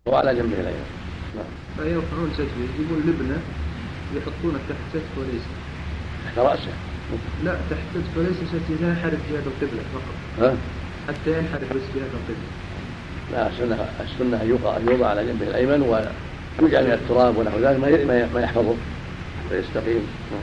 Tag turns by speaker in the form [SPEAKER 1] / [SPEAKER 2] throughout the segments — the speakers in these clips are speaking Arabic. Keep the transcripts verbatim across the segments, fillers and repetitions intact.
[SPEAKER 1] وعلى جنبه الأيمن.
[SPEAKER 2] نعم. فيرفعون سجده يجيبون لبنة يحطونه تحت كتفه وليس
[SPEAKER 1] تحت رأسه.
[SPEAKER 2] لا تحت كتفه وليس حتى لا ينحرف جهة القبلة فقط.
[SPEAKER 1] ها؟
[SPEAKER 2] حتى ينحرف بس جهة القبلة.
[SPEAKER 1] لا السنة السنة أن يوضع على جنبه الأيمن ويجعل من التراب ونحو ذلك ما يحفظه ويستقيم.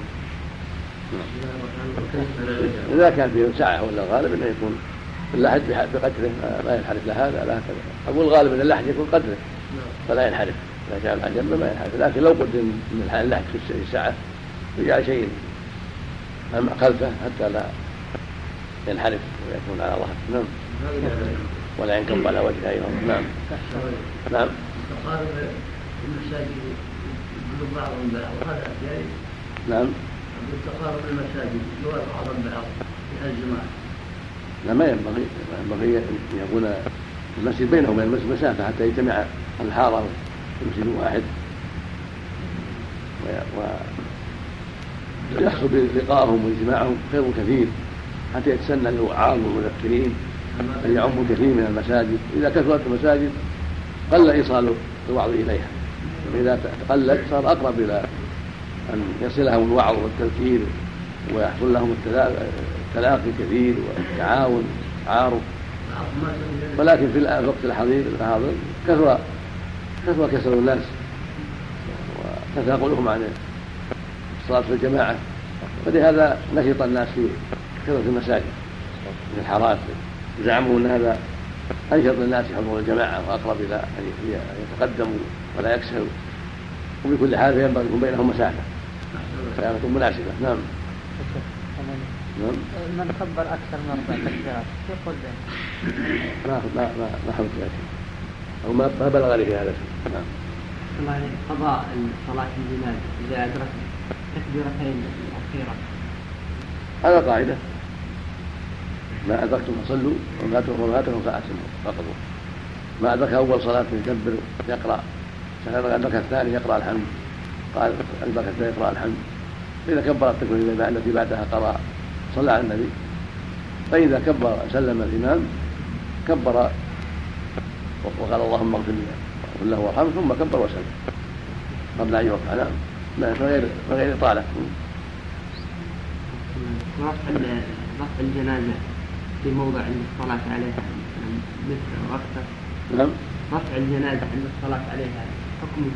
[SPEAKER 1] إذا كان فيه سعة ولا غالب أنه يكون اللحد بقدره ما ينحرف لا هذا لا هكذا. أقول غالب أن اللحد يكون قدره فلا ينحرف، إذا كان على جنبه ما ينحرف، لكن لو قدم من اللحد في الساعة يجعل شيء خلفه حتى لا ينحرف ويكون على ظهره. نعم. ولا ينكب على وجهه أيضا. نعم. نعم.
[SPEAKER 3] تقارب المساجد يقول بعضهم بعض وهذا جائز.
[SPEAKER 1] نعم.
[SPEAKER 3] تقارب المساجد يقول بعضهم بعض في الجماعة.
[SPEAKER 1] لا ما ينبغي ما ينبغي أن يكون المسجد بينه وبين المسجد مسافة حتى يجتمع الحارة في مسجد واحد ويحصل بلقائهم واجتماعهم خير كثير حتى يتسنى الوعاظ والمذكرين أن يعموا كثير من المساجد. إذا كثرت المساجد قل إيصال الوعظ إليها، وإذا تقلت صار أقرب إلى أن يصلهم الوعظ والتذكير ويحصل لهم التلاقي كثير والتعاون تعارف. ولكن في الوقت الحاضر الحاضر كثر كثر كسر الناس وتثاقلهم عن الصلاة في الجماعة، فلهذا نشط الناس في كثرة المساجد من الحارات. زعموا أن هذا أنشط الناس يحضرون الجماعة وأقرب إلى أن يتقدموا ولا يكسروا، وبكل حال ينبغي يكون بينهم مسافة فيكون مناسبة. نعم.
[SPEAKER 4] من كبر أكثر من أربع تكبيرات يقول به
[SPEAKER 1] ما ما ما ما حمد ذلك أو ما ما بلغ لي في هذا الشيء. نعم.
[SPEAKER 4] الله قضاء صلاة الجنازة إذا أدرك تكبيرتين الأخيرة
[SPEAKER 1] هذا قاعدة، ما أدركتم فصلوا وما فاتكم فأتموا فقدوا. ما أدرك أول صلاة يكبر يقرأ، فإذا أدرك الثاني يقرأ الحمد، قال أدرك الثاني يقرأ الحمد، فإذا كبر التكبيرة التي بعدها قرأ صلى على النبي، فإذا كبر سلم الإمام كبر وقال اللهم اغفر له وارحمه ثم كبر وسلم قبل أن يرفع. نعم. من غير من غير إطالة.
[SPEAKER 4] رفع الجنازة في موضع عند الصلاة عليها مثل رفع.
[SPEAKER 1] نعم.
[SPEAKER 4] رفع الجنازة عند الصلاة عليها حكمه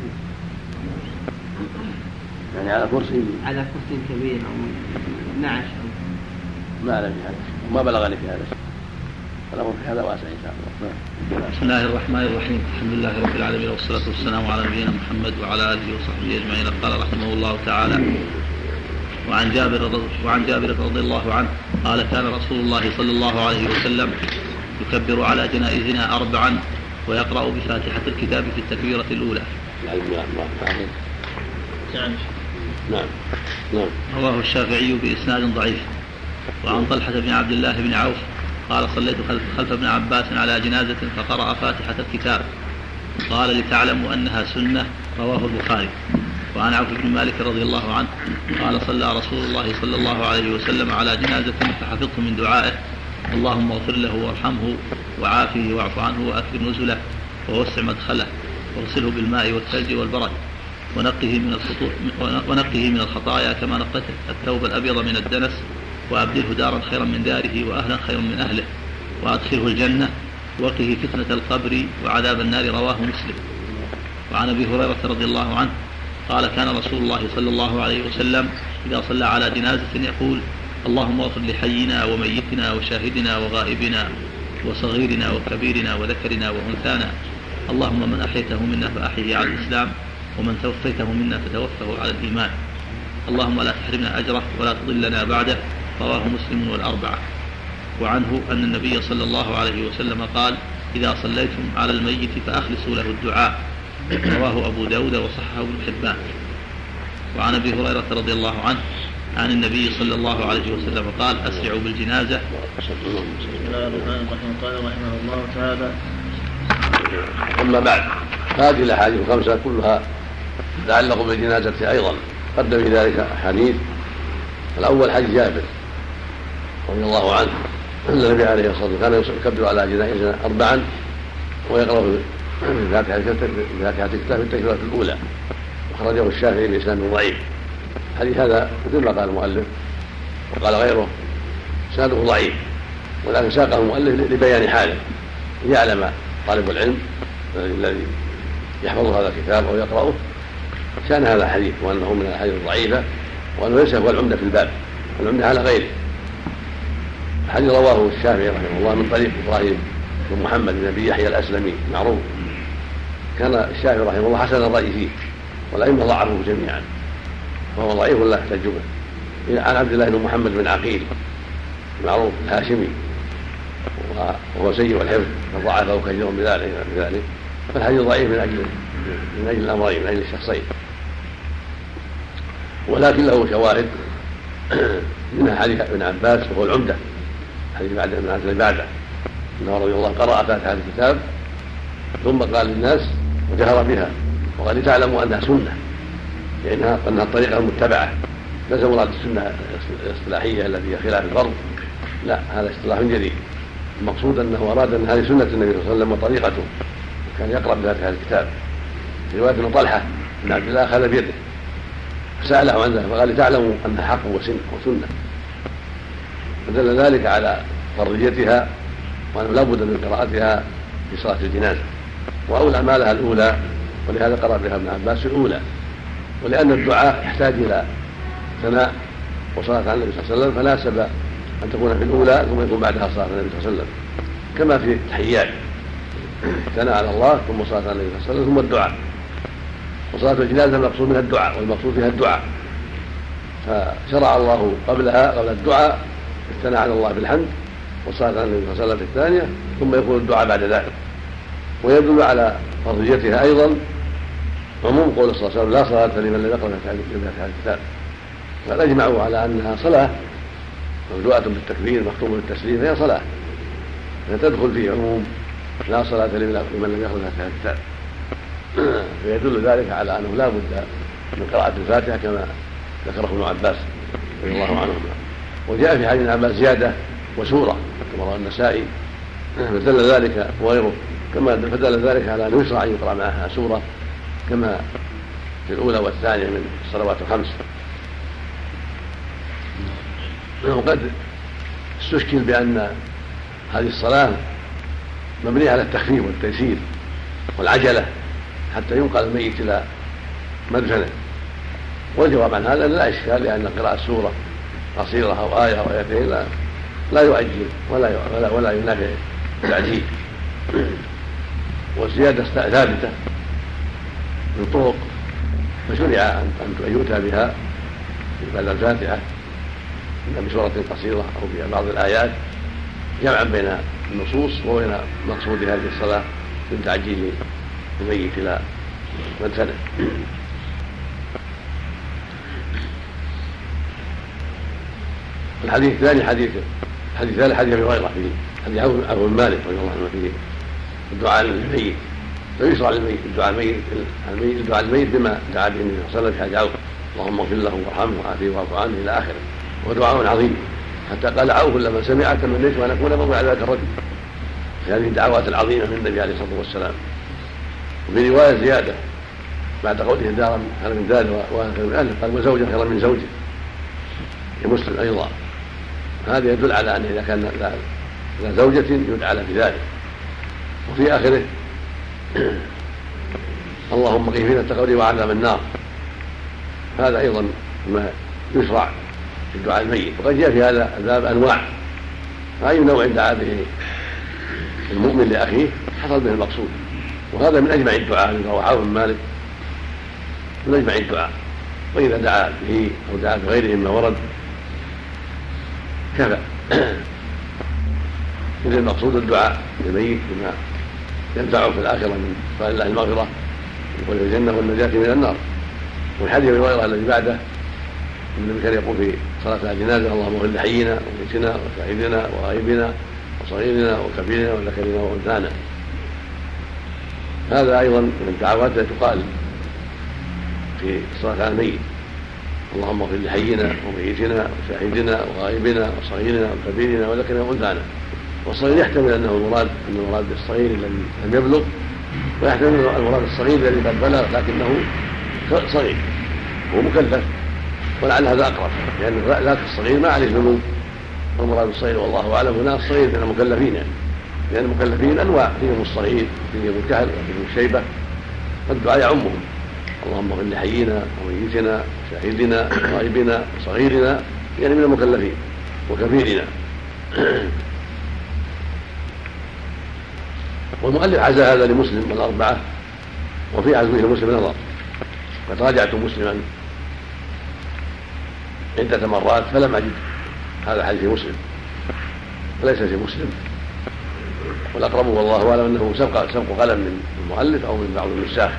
[SPEAKER 1] يعني على كرسي
[SPEAKER 4] على كرسي كبير أو نعش أو
[SPEAKER 1] ما أعلم في هذا وما بلغني في هذا الأمر في هذا واسع إن شاء الله.
[SPEAKER 5] بسم الله الرحمن الرحيم. الحمد لله رب العالمين والصلاة والسلام على نبينا محمد وعلى آله وصحبه أجمعين. قال رحمه الله تعالى: وعن جابر وعن جابر رضي الله عنه قال: كان رسول الله صلى الله عليه وسلم يكبر على جنائزنا أربعا ويقرأ بفاتحة الكتاب في التكبيرة الأولى.
[SPEAKER 1] نعم. نعم. نعم.
[SPEAKER 5] رواه الشافعي بإسناد ضعيف. وعن طلحة بن عبد الله بن عوف قال: صليت خلف, خلف ابن عباس على جنازة فقرأ فاتحة الكتاب، قال: لتعلموا أنها سنة. رواه البخاري. وعن عوف بن مالك رضي الله عنه قال: صلى رسول الله صلى الله عليه وسلم على جنازة فحفظت من دعائه: اللهم اغفر له وارحمه وعافه واعف عنه وأكرم نزله ووسع مدخله واغسله بالماء والثلج والبرد ونقه من ونقه من الخطايا كما نقت الثوب الأبيض من الدنس، وأبدله دارا خيرا من داره وأهلا خيرا من أهله، وأدخله الجنة وقه فتنة القبر وعذاب النار. رواه مسلم. وعن أبي هريرة رضي الله عنه قال: كان رسول الله صلى الله عليه وسلم إذا صلى على جنازة يقول: اللهم اغفر لحينا وميتنا وشاهدنا وغائبنا وصغيرنا وكبيرنا وذكرنا وأنثانا، اللهم من أحيته منا فأحيه على الإسلام ومن توفيته منا فتوفه على الإيمان، اللهم لا تحرمنا أجره ولا تضلنا بعده. رواه مسلم والأربعة. وعنه أن النبي صلى الله عليه وسلم قال: إذا صليتم على الميت فأخلصوا له الدعاء. رواه أبو داود وصححه ابن حبان. وعن أبي هريرة رضي الله عنه عن النبي صلى الله عليه وسلم قال: أسرعوا بالجنازة.
[SPEAKER 3] بسم الله الرحمن الرحيم. قال رحمه الله تعالى:
[SPEAKER 1] أما بعد، هذه الأحاديث الخمسة كلها تتعلق بالجنازة أيضا. قدم في ذلك حديث. الأول حديث جابر رضي الله عنه أن النبي عليه الصلاة والسلام كان يكبر على جنائزنا أربعا ويقرأ بفاتحة الكتاب التكبيرة الأولى، أخرجه الشافعي بإسناد ضعيف. الحديث هذا مثل ما قال المؤلف وقال غيره إسناده ضعيف، ولكن ساقه المؤلف لبيان حاله ليعلم طالب العلم الذي يحفظ هذا الكتاب أو يقرأه شأن هذا الحديث، وأنه من الأحاديث الضعيفة، وأنه ليس هو العمدة في الباب، العمدة على غيره. الحديث رواه الشافعي رحمه الله من طريق إبراهيم بن محمد بن أبي يحيى الأسلمي معروف، كان الشافعي رحمه الله حسن الرأي فيه، والأئمة ضعفوه جميعا، فهو ضعيف ولا يحتج به. عن عبد الله بن محمد بن عقيل معروف الهاشمي، وهو سيء الحفظ فضعفه كثير بذلك بذلك فالحديث ضعيف من اجل من اجل الامرين، من اجل الشخصين، ولكن له شواهد منها حديث ابن عباس وهو العمده، حديث بعد ابن عباس بعده انه رضي الله قرأ فاتحة الكتاب ثم قال للناس وجهر بها وقال لتعلموا انها سنه، لانها انها الطريقه المتبعه، ليس مراد السنه الاصطلاحيه التي هي خلاف الفرض، لا، هذا اصطلاح جديد. المقصود انه اراد ان هذه سنه النبي صلى الله عليه وسلم وطريقته، كان يقرا بفاتحه الكتاب. في روايه ان طلحه بن عبد الله اخذ بيده فساله عن ذلك فقال لتعلموا انها حق وسنه، فدل ذلك على فرضيتها وانه لا بد من قراءتها في صلاه الجنازه، واولى اعمالها الاولى، ولهذا قرأ بها ابن عباس الاولى، ولان الدعاء يحتاج الى ثناء وصلاه على النبي صلى الله عليه وسلم، فناسب أن تكون في الأولى ثم يكون بعدها صلاة على النبي صلى الله عليه وسلم، كما في التحيات ثناء على الله ثم صلاة على النبي صلى الله عليه وسلم ثم الدعاء. وصلاة الجنازة المقصود منها الدعاء، والمقصود فيها الدعاء، فشرع الله قبلها قبل الدعاء الثناء على الله بالحمد والصلاة على النبي صلى الله عليه وسلم في الثانية، ثم يكون الدعاء بعد ذلك. ويدل على فرضيتها أيضا عموم قول صلى الله عليه وسلم لا صلاة لمن لم يقرأ فاتحة الكتاب، فأجمعوا على أنها صلاة مبدوءة بالتكبير مختومة بالتسليم، فهي صلاة فتدخل في عموم لا صلاة لمن لم يقرأ فاتحة الكتاب. فيدل ذلك على أنه لا بد من قراءة الفاتحة كما ذكره ابن عباس رضي الله عنهما. وجاء في حديث ابن عباس زيادة وسورة كما رواه النسائي، فدل ذلك وغيره كما فدل ذلك على أنه يشرع أن يقرأ معها سورة كما في الأولى والثانية من الصلوات الخمس. وقد استشكل بأن هذه الصلاة مبنية على التخفيف والتيسير والعجلة حتى ينقل الميت إلى مدفنه، والجواب عن هذا لا إشكال، لأن قراءة سورة قصيرة أو آية أو آيتين لا, لا يؤجل ولا ولا, ولا ينافع التعجيل. والزيادة ثابتة من طرق، فشرع أن يؤتى بها بعد الفاتحة إما بسورة قصيرة أو ببعض الآيات، جمعا بين النصوص وبين مقصود هذه الصلاة من تعجيل الميت إلى مدفنه. الحديث الثاني حديث الحديث الثالث حديث أبي هريرة في حديث عوف بن مالك رضي الله عنه فيه الدعاء للميت، فيشرع للميت الدعاء الميت الدعاء الميت بما دعا به النبي صلى الله عليه وسلم في حديث عوف اللهم اغفر له وارحمه وعافيه واعف عنه إلى آخره، ودعاء عظيم حتى قال عوف لما سمع تمنيت ان اكون موضع ذاك الرجل في هذه الدعوات العظيمه من النبي عليه الصلاه والسلام. وفي روايه زياده بعد قوله دارا خير من دار واهل خير من اهله قال وزوجا خيرا من زوجه، لمسلم ايضا. هذا يدل على ان اذا كان لا زوجه يدعى له بذلك. وفي اخره اللهم قهم التقبل وعذاب النار، هذا ايضا ما يشرع في الدعاء الميت. وقد جاء في هذا الباب انواع، فاي نوع دعا به المؤمن لاخيه حصل به المقصود، وهذا من اجمع الدعاء من رواه عوف بن مالك من اجمع الدعاء. واذا دعا به او دعا بغيره مما ورد كفى. اذا المقصود الدعاء للميت بما ينفعه في الاخره من سؤال الله المغفره ودخول الجنه والنجاه من النار. والحديث ابي هريره الذي بعده النبي كان يقول في صلاة الجنازة اللهم اغفر لحينا وميتنا وشاهدنا وغائبنا وصغيرنا وكبيرنا وذكرنا وانثانا. هذا ايضا من الدعوات التي تقال في الصلاة على الميت، اللهم اغفر لحينا وميتنا وشاهدنا وغائبنا وصغيرنا وكبيرنا وذكرنا وانثانا. والصغير يحتمل انه المراد ان المراد بالصغير الذي لم يبلغ ويحتمل المراد الصغير الذي قد بلغ لكنه صغير هو مكلف، ولعل هذا اقرب لان يعني ذاك الصغير ما عليه ذنوب، والمراد الصغير والله اعلم هنا الصغير من المكلفين يعني لان يعني المكلفين انواع، فيهم الصغير فيهم الكهل وفيهم الشيبه، والدعاء يعمهم. اللهم اغفر لحينا وميتنا وشاهدنا وغائبنا وصغيرنا يعني من المكلفين وكبيرنا. والمؤلف عزى هذا لمسلم والأربعة، وفي عزوه لمسلم نظر، قد راجعت مسلما عدة مرات فلم أجد هذا الحديث في مسلم، فليس في مسلم، والأقرب والله أعلم أنه سبق سبق قلم من المؤلف أو من بعض النساخ،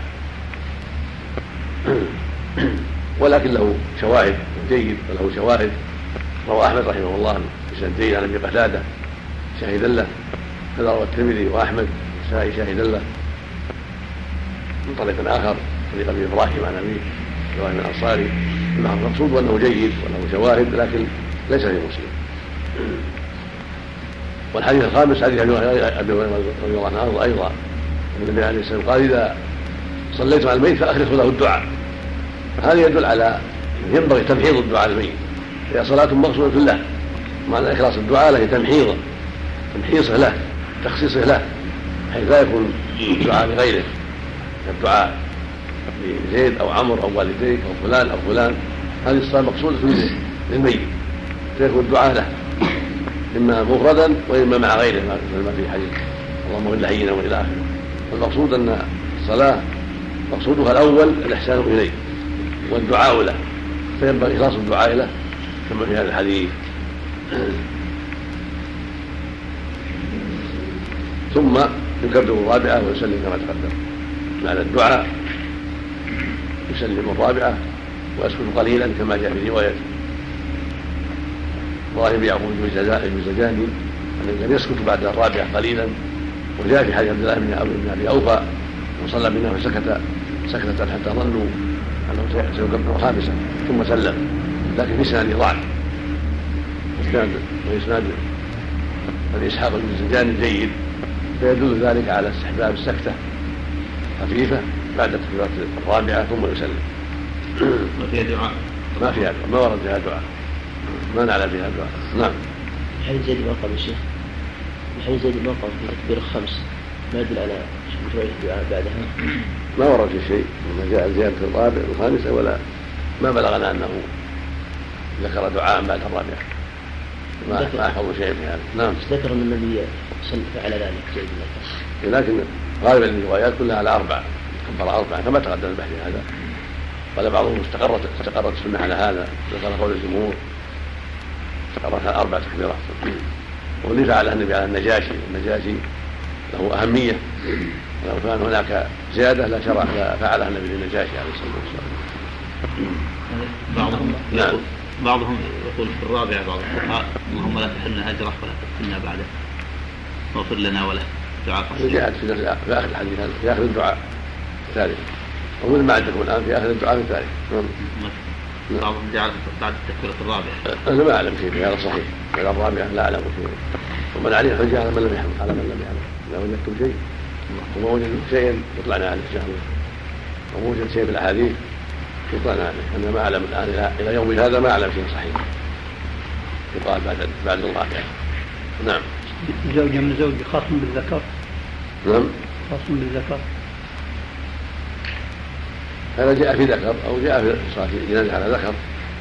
[SPEAKER 1] ولكن له شواهد جيد وله شواهد. روى أحمد رحمه الله بسندين عن أبي قتادة شاهدا له، كذا روى الترمذي وأحمد النسائي شاهدا له من طريق آخر طريق أبي إبراهيم عن أبي إبراهيم الأنصاري. المقصود أنه جيد وله شواهد لكن ليس في مسلم. والحديث الخامس حديث أبي هريرة رضي الله عنه أيضا النبي عليه الصلاة والسلام قال إذا صليت على الميت فأخلصوا له الدعاء. هذا يدل على ينبغي تمحيض الدعاء للميت، هي صلاة مقصودة له، معنى إخلاص الدعاء له تمحيضه تمحيصه له تخصيصه له، حيث لا يكون الدعاء لغيره الدعاء لزيد أو عمرو أو والديك أو فلان أو فلان. هذه الصلاة مقصودة للميت فيكون الدعاء له إما مفردا وإما مع غيره مثل ما في حديث اللهم اغفر لحينا وإلى آخره. والمقصود أن الصلاة مقصودها الأول الإحسان إليه والدعاء له، فينبغي إخلاص الدعاء له كما في هذا الحديث. ثم يكبر الرابعة ويسلم كما تقدم معنى الدعاء، يسلم الرابعة ويسكت قليلا كما جاء في رواية ابراهيم يعقوب الجوزجاني أنه لم يسكت بعد الرابعة قليلا، وجاء في حديث عبد الله بن أبي أوفى وصلى بنا فسكت سكتة حتى ظنوا أنه سيكبر خامسا ثم سلم، لكن في سنده ضعف وإسناد أبي إسحاق الجوزجاني جيد، فيدل ذلك على استحباب السكتة خفيفة بعد التكبيرات الرابعة ثم يسلم.
[SPEAKER 5] ما فيها دعاء؟
[SPEAKER 1] ما فيها دعاء، ما ورد فيها دعاء، ما نعلم فيها دعاء. نعم.
[SPEAKER 6] حديث زيد بن أرقم الشيخ، حديث زيد بن أرقم في تكبير الخمس ما يدل على مشروعية الدعاء بعدها؟
[SPEAKER 1] ما ورد في شيء، ما جاء زيادة الرابع والخامسة ولا ما بلغنا أنه ذكر دعاء بعد الرابعة، ما ما أحفظ شيء في هذا. نعم.
[SPEAKER 6] ذكر أن النبي فعل ذلك زيد بن
[SPEAKER 1] لكن غالبا الروايات كلها على أربعة، كبر أربعة كما تقدم البحث هذا. قال بعضهم استقرت استقرت السنة على هذا، ذكر قول الجمهور استقرت على أربع تكبيرات. واللي فعله النبي على النجاشي، النجاشي له أهمية، ولو كان هناك زيادة لا شرع لا فعلها النبي للنجاشي عليه الصلاة والسلام.
[SPEAKER 5] بعضهم
[SPEAKER 1] نعم.
[SPEAKER 5] بعضهم يقول في الرابعة بعض الفقهاء اللهم لا تحرمنا أجره ولا تفتنا بعده واغفر لنا وله دعاء قصير.
[SPEAKER 1] جاءت في آخر الحديث هذا في آخر الدعاء الثالث، ومن ما عندكم الآن في آخر الدعاء الثالث. نعم.
[SPEAKER 5] بعضهم جعل بعد التكبيرة الرابعة.
[SPEAKER 1] أنا ما أعلم شيء في هذا صحيح، بعد الرابعة لا أعلم شيء، ومن عليه حجة على من لم يحمل على من لم يحمل. إذا وجدتم شيء وما وجدتم شيئا يطلعنا عليه إن شاء الله، ووجد شيء في الأحاديث يطلعنا عليه. أنا ما أعلم الآن إلى يوم هذا ما أعلم شيء صحيح يقال بعد بعد الرابعة. نعم.
[SPEAKER 7] زوجة من زوج خاصم بالذكر.
[SPEAKER 1] نعم.
[SPEAKER 7] خاصم بالذكر.
[SPEAKER 1] هذا جاء في ذكر أو جاء في صلاة الجنازة على ذكر،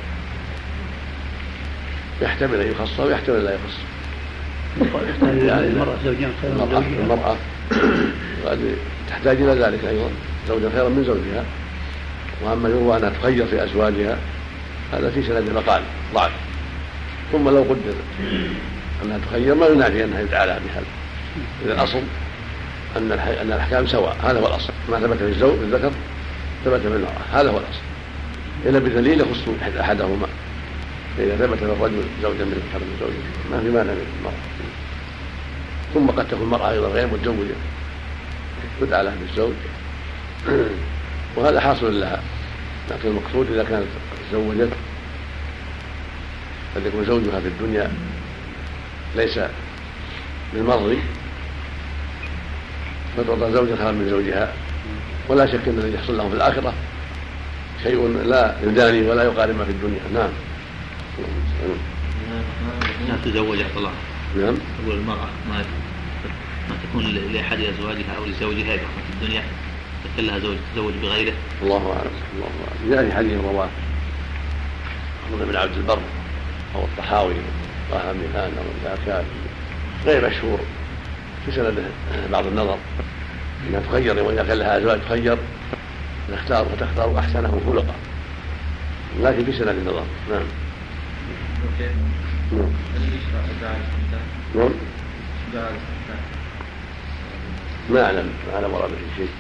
[SPEAKER 1] يحتمل أن يخص ويحتمل لا يخص.
[SPEAKER 7] يعني المرأة زوجين خير من زوجها.
[SPEAKER 1] المرأة قد تحتاج إلى ذلك أيضا، زوجا خيرا من زوجها. وأما يروى أنها تخير في أزواجها هذا في سند مقال ضعف. ثم لو قدر أنها تخير ما ينافي أنها يدعى لها بهذا، إذا الأصل أن أن الأحكام سواء، هذا هو الأصل. ما ثبت في الزوج الذكر ثبت في المرأة، هذا هو الأصل، إلا بدليل يخص أحدهما. فإذا ثبت للرجل زوجا من الذكر من زوجه ما في مانع من المرأة. ثم قد تكون المرأة أيضا غير متزوجة تدعى لها بالزوج وهذا حاصل لها، لكن المقصود إذا كانت تزوجت قد يكون زوجها في الدنيا ليس بالمرضي فتعطى زوجها خيرا من زوجها، ولا شك ان الذي يحصل لهم في الاخره شيء لا يداني ولا يقارن ما في الدنيا. نعم.
[SPEAKER 5] لا تزوج الله.
[SPEAKER 1] نعم.
[SPEAKER 5] تقول المرأة ما ما تكون لأحد أزواجها أو لزوجها في الدنيا تكون لها زوج تزوج بغيره.
[SPEAKER 1] الله أعلم. الله أعلم. جاء في حديث رواه محمد بن عبد البر أو الطحاوي طه ميهان أو الزاكات غير مشهور في سنده بعض النظر انها تخير، وإذا كان لها ازواج تخير تختار وتختار احسنه خلقا، لكن في سنه النظر. نعم. نعم. نعم. ما اعلم ما اعلم ورد في شيء،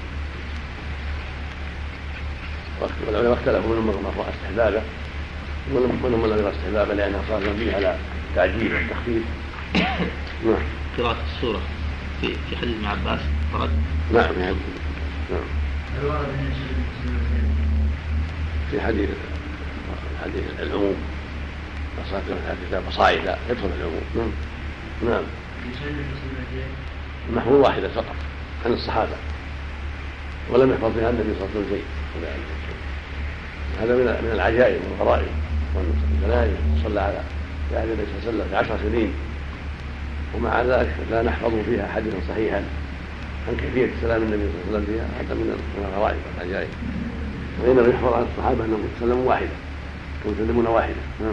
[SPEAKER 1] والعلماء اختلفوا منهم من رفع استحبابه ومنهم من لم يرى استحبابه لانها صارت مبنيه على تعجيل والتخفيف. نعم.
[SPEAKER 5] قراءة السورة في في حديث ابن عباس ورد.
[SPEAKER 1] نعم. نعم. في حديث حديث العموم صلاة الكتاب صاعدة يدخل العموم. نعم. نعم. محفوظ واحدة فقط عن الصحابة، ولم يحفظ فيها النبي صلى الله عليه وسلم. هذا من من العجائب والغرائب، والجنائز صلى على يعني النبي صلى الله عليه وسلم في عشر سنين ومع ذلك لا نحفظ فيها حديثا صحيحا عن كيفية سلام النبي صلى الله عليه وسلم فيها. هذا من الغرائب والعجائب، وإنما يحفظ عن الصحابة أنهم سلموا واحدة ويسلمون واحدة. نعم.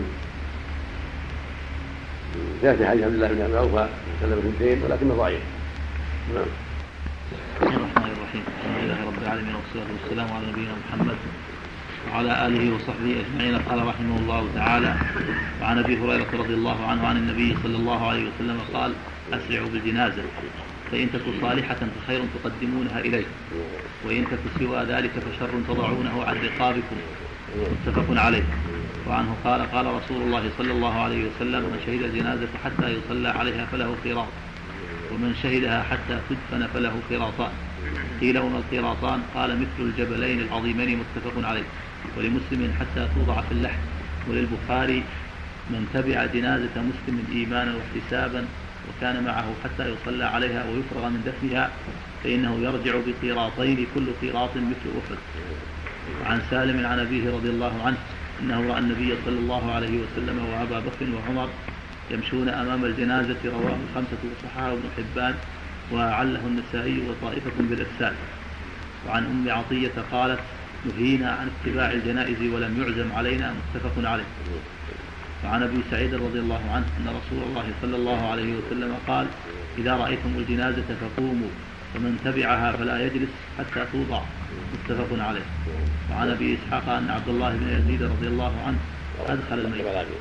[SPEAKER 1] جاء في حديث عبد الله بن أبي أوفى سلم اثنتين ولكنه ضعيف. نعم.
[SPEAKER 5] بسم الله الرحمن الرحيم. الحمد لله رب العالمين والصلاة والسلام على نبينا محمد وعلى آله وصحبه أجمعين. قال رحمه الله تعالى: وعن أبي هريرة رضي الله عنه عن النبي صلى الله عليه وسلم قال: أسرعوا بالجنازة فإن تكن صالحة فخير تقدمونها إليه، وإن تكن سوى ذلك فشر تضعونه عن رقابكم. متفق عليه. وعنه قال: قال رسول الله صلى الله عليه وسلم: من شهد الجنازة حتى يصلى عليها فله قيراط، ومن شهدها حتى تدفن فله قيراطان. قيل: وما القيراطان؟ قال: مثل الجبلين العظيمين. متفق عليه. ولمسلم: حتى توضع في اللحد. وللبخاري: من تبع جنازة مسلم إيمانا واحتسابا وكان معه حتى يصلى عليها ويفرغ من دفنها فإنه يرجع بقيراطين كل قيراط مثل أحد. وعن سالم عن أبيه رضي الله عنه أنه رأى النبي صلى الله عليه وسلم وأبا بكر وعمر يمشون أمام الجنازة. رواه الخمسة وصححه ابن حبان وعله النسائي وطائفة بالإرسال. وعن أم عطية قالت: نهينا عن اتباع الجنائز ولم يعزم علينا. متفق عليه. وعن أبي سعيد رضي الله عنه أن رسول الله صلى الله عليه وسلم قال: إذا رأيتم الجنازة فقوموا، ومن تبعها فلا يجلس حتى توضع. متفق عليه. وعن أبي إسحاق أن عبد الله بن يزيد رضي الله عنه أدخل الميت.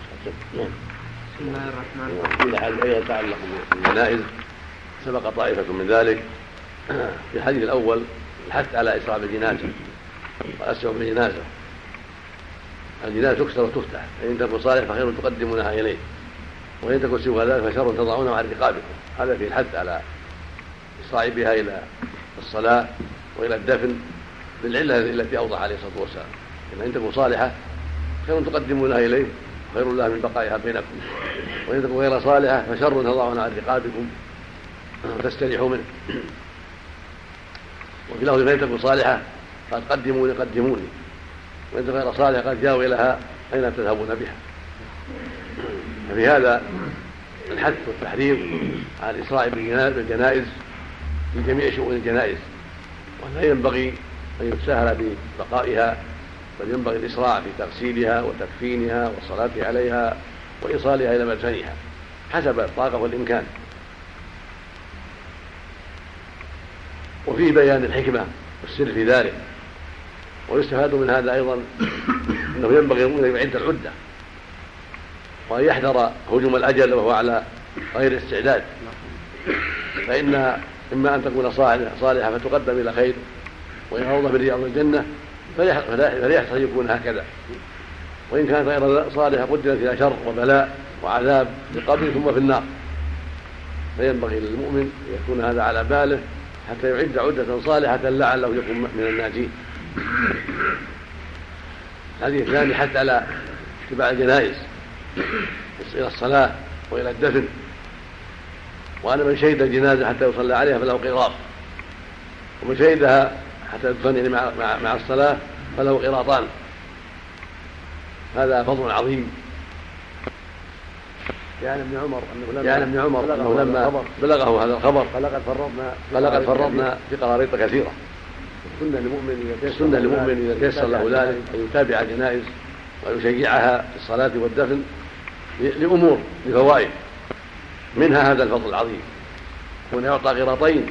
[SPEAKER 4] بسم الله الرحمن الرحيم.
[SPEAKER 1] إلى حال أيضا تعلق بالجنائز سبق طائفة من ذلك في الحديث الأول الحث على إسراع بالجنازة وأسرع بالجنازة. الجنازة تكسر وتفتح، فإن تكن صالح فخير تقدمونها إليه، وإن تكن سوى ذلك فشر تضعونها عن رقابكم. هذا في الحث على إسراع بها إلى الصلاة وإلى الدفن بالعلة التي أوضح عليه الصلاة والسلام. إن تكن صالحة خير تقدمونها إليه خير الله من بقائها بينكم، وإن تكن غير صالحة فشر تضعونها عن رقابكم وتستريحوا منه. وفي لفظ فإن تكن صالحة قد قدموني قدموني، وإن غير صالح قد جاءوا إليها أين تذهبون بها. ففي هذا الحث والتحريض على الإسراع بالجنائز في جميع شؤون الجنائز، ولا ينبغي أن يتساهل ببقائها، بل ينبغي الإسراع في تغسيلها وتكفينها والصلاة عليها وإيصالها إلى مدفنها حسب الطاقة والإمكان. وفيه بيان الحكمة والسر في ذلك. ويستفاد من هذا أيضا أنه ينبغي أن يعد العدة وأن يحذر هجوم الأجل وهو على غير استعداد، فإن إما أن تكون صالحة فتقدم إلى خير وإن روضة في رياض الجنة فليحصل يكون هكذا، وإن كانت غير صالحة قدمت إلى شر وبلاء وعذاب في القبر ثم في النار. فينبغي للمؤمن أن يكون هذا على باله حتى يعد عدة صالحة لعله يكون من الناجين. هذه الثاني حتى على اتباع الجنائز إلى الصلاة وإلى الدفن. وأنا من شهد الجنازة حتى يصلى عليها فله قيراط، ومن شهدها حتى تدفن مع, مع, مع الصلاة فله قراطان. هذا فضل عظيم.
[SPEAKER 2] يعني ابن عمر أنه لما,
[SPEAKER 1] يعني ابن عمر أنه لما بلغه هذا الخبر
[SPEAKER 2] فلقد فرطنا
[SPEAKER 1] فلقد فرطنا في قراريط كثيرة.
[SPEAKER 2] السنة للمؤمن
[SPEAKER 1] السنة للمؤمن إذا تيسر له ذلك أن يتابع الجنائز ويشجعها في الصلاة والدفن لأمور لفوائد، منها هذا الفضل العظيم، هنا يعطى قراطين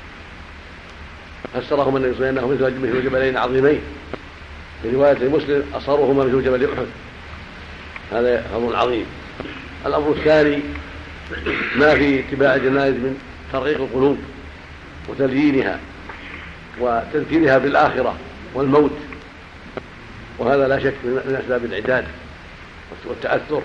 [SPEAKER 1] فسرهما النبي صلى الله عليه وسلم مثل جبلين عظيمين، في رواية مسلم أصغرهما مثل جبل أحد. هذا فضل عظيم. الأمر الثاني ما في اتباع الجنائز من ترقيق القلوب وتليينها وتذكيرها بالآخرة والموت، وهذا لا شك من أسباب العداد والتأثر.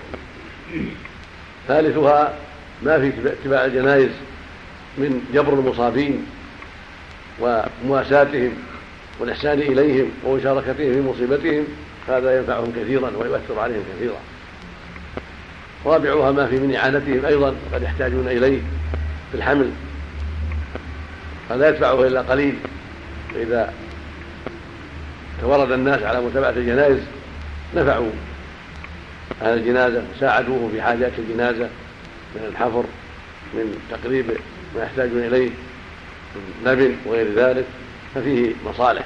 [SPEAKER 1] ثالثها ما في اتباع الجنائز من جبر المصابين ومواساتهم والإحسان إليهم ومشاركتهم في مصيبتهم، هذا ينفعهم كثيرا ويؤثر عليهم كثيرا. رابعها ما في من إعانتهم أيضا قد يحتاجون إليه في الحمل، فلا يدفعه إلا قليل. فإذا تورد الناس على متابعة الجنائز نفعوا أهل الجنازة وساعدوه في حاجات الجنازة من الحفر، من تقريب ما يحتاجون إليه من لبن وغير ذلك، ففيه مصالح.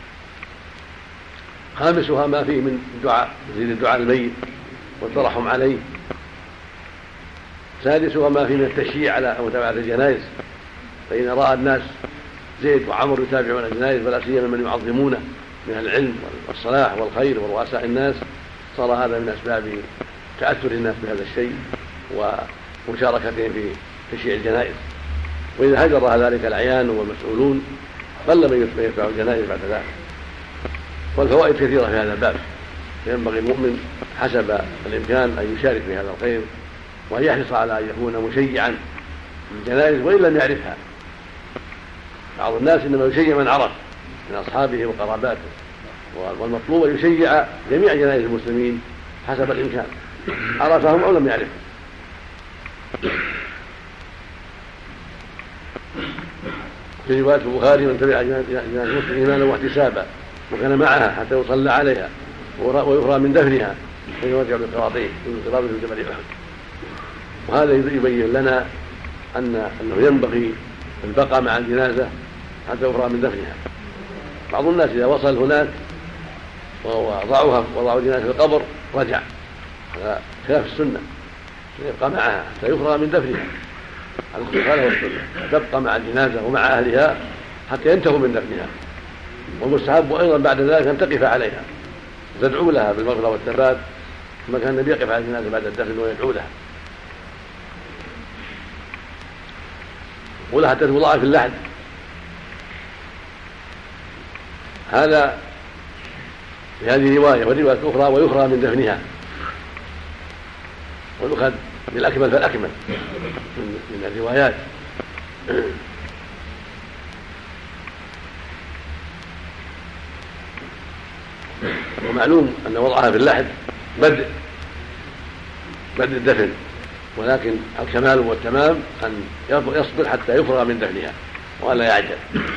[SPEAKER 1] خامسها ما فيه من الدعاء، يزيد الدعاء الميت والترحم عليه. سادسها ما فيه من التشجيع على متابعة الجنائز، فإن رأى الناس زيد وعمر يتابعون الجنائز ولا سيما من يعظمونه من العلم والصلاح والخير ورؤساء الناس، صار هذا من أسباب تأثر الناس بهذا الشيء ومشاركتهم في تشييع الجنائز. وإذا هجر ذلك الأعيان والمسؤولون قل من يتبع الجنائز بعد ذلك. والفوائد كثيرة في هذا الباب، ينبغي المؤمن حسب الإمكان أن يشارك في هذا الخير وأن يحرص على أن يكون مشيعا للجنائز وإن لم يعرفها. بعض الناس إنما يشيع من عرف من أصحابه وقراباته، والمطلوب أن يشيع جميع جنائز المسلمين حسب الإمكان، عرفهم أو لم يعرفهم. في رواية البخاري من تبع جنازة مسلم إيمانا واحتسابا وكان معها حتى يصلى عليها ويفرى من دفنها فيرجع بالقراطين من قرابة جبل أحد. وهذا يبين لنا أن أنه ينبغي البقاء مع الجنازة حتى يفرى من دفنها. بعض الناس إذا وصل هناك ووضعوها وضعوا الجنازة في القبر رجع، هذا خلاف السنة، يبقى معها حتى يفرى من دفنها على الخلافة والسنة، تبقى مع الجنازة ومع أهلها حتى ينتهوا من دفنها. والمستحب أيضا بعد ذلك أن تقف عليها تدعو لها بالمغفرة والثبات، كما كان النبي يقف على الجنازة بعد الدفن ويدعو لها، ولها حتى توضع في اللحد. هذا في هذه رواية، والرواية الأخرى ويفرى من دفنها، ويؤخذ بالأكمل فالأكمل من الروايات. ومعلوم أن وضعها في اللحد بدء بدء الدفن، ولكن الكمال والتمام أن يصبر حتى يفرغ من دفنها ولا يعجل.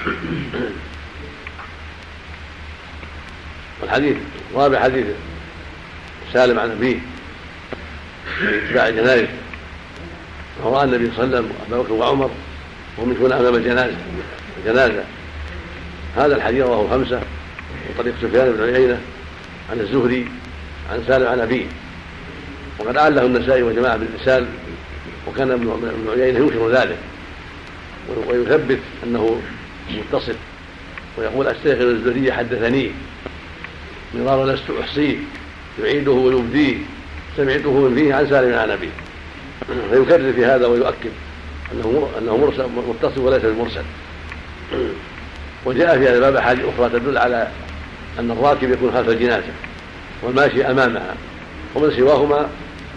[SPEAKER 1] والحديث رابع حديث سالم عن أبيه في اتباع الجنائز، ورأى النبي صلى الله عليه وسلم وأبا بكر وعمر وهم يكون أمام الجنازة الجنازة هذا الحديث رواه الخمسة وطريق سفيان بن عيينة عن الزهري عن سالم عن أبيه، وقد أعله النسائي وجماعة بالإرسال، وكان ابن عيينة ينكر ذلك ويثبت أنه متصل، ويقول أستيقظ الزهري حدثني مرارا لست أحصيه يعيده ويبديه سمعته من فيه عن سالم عن أبيه، فيكرر في هذا ويؤكد أنه أنه مرسل متصل وليس بالمرسل. وجاء في هذا الباب أحاديث أخرى تدل على أن الراكب يكون خلف الجنازة والماشي أمامها، ومن سواهما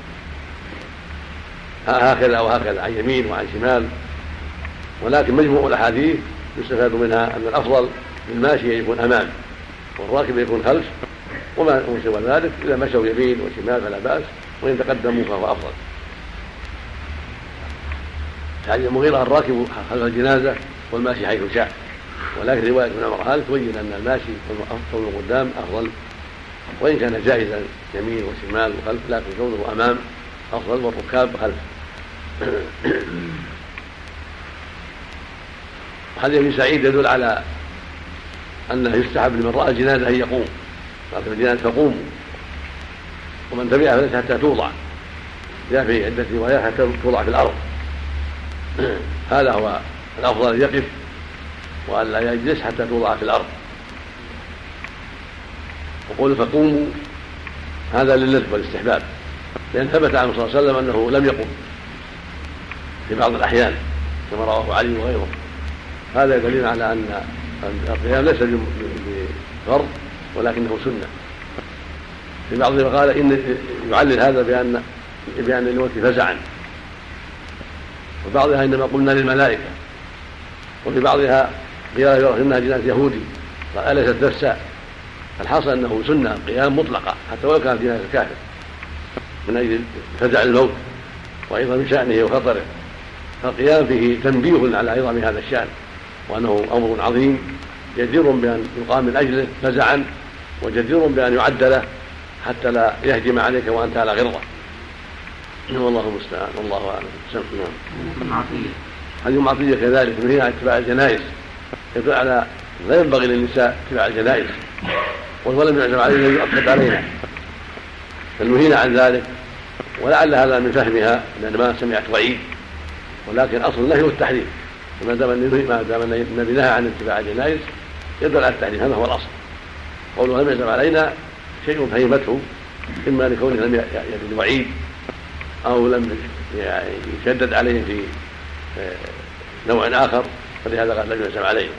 [SPEAKER 1] هكذا وهكذا عن يمين وعن شمال. ولكن مجموع الأحاديث يستفاد منها أن الأفضل للماشي يكون أمام والراكب يكون خلف، وما سوى ذلك إذا مشوا يمين وشمال فلا بأس، وإن تقدموا فهو أفضل. يعني المغيرة الراكب خلف الجنازة والماشي حيث شاء، ولكن رواية ابن عمر هذا تبين أن الماشي كونه قدام أفضل، وإن كان جائزا يمين وشمال وخلف، لكن كونه أمام أفضل والركاب خلف. حديث ابن سعيد يدل على أنه يستحب لمن رأى الجنازة أن يقوم، قال في الجنازة فقوموا، ومن تبعها فليس حتى توضع، جاء في عدة روايات حتى توضع في الأرض. هذا هو الأفضل أن يقف وأن لا يجلس حتى توضع في الأرض. وقول فقوموا هذا للندب والاستحباب، لأن ثبت عنه صلى الله عليه وسلم أنه لم يقم في بعض الأحيان كما رواه علي وغيره. هذا دليل على أن القيام ليس بفرض ولكنه سنة. في بعضهم قال إن يعلل هذا بأن بأن الموت فزعا، وبعضها إنما قلنا للملائكة، وفي بعضها قيل إنها جنازة يهودي قال أليست نفسا. الحاصل أنه سنة قيام مطلقة حتى ولو كانت جنازة كافر من أجل فزع الموت وأيضا من شأنه وخطره. فالقيام فيه تنبيه على عظم هذا الشأن وأنه أمر عظيم جدير بأن يقام من أجله فزعا، وجدير بأن يعد له حتى لا يهجم عليك وأنت على غرضه. والله المستعان والله أعلم. هذه معطية كذلك من هنا اتباع الجنائز، يدل على لا ينبغي للنساء اتباع الجنائز، ولم يعزم علينا يؤكد علينا فالنهينا عن ذلك. ولعل هذا من فهمها لأن ما سمعت وعيد، ولكن أصل النهي والتحريم، وما دام النبي نهى عن اتباع الجنائز يدل على التحريم، هذا هو الأصل. قوله لم يعزم علينا شيء فهمته إما لكونه لم يرد الوعيد أو لم يشدد عليه في نوع آخر، فلهذا قال لم يعزم عليه.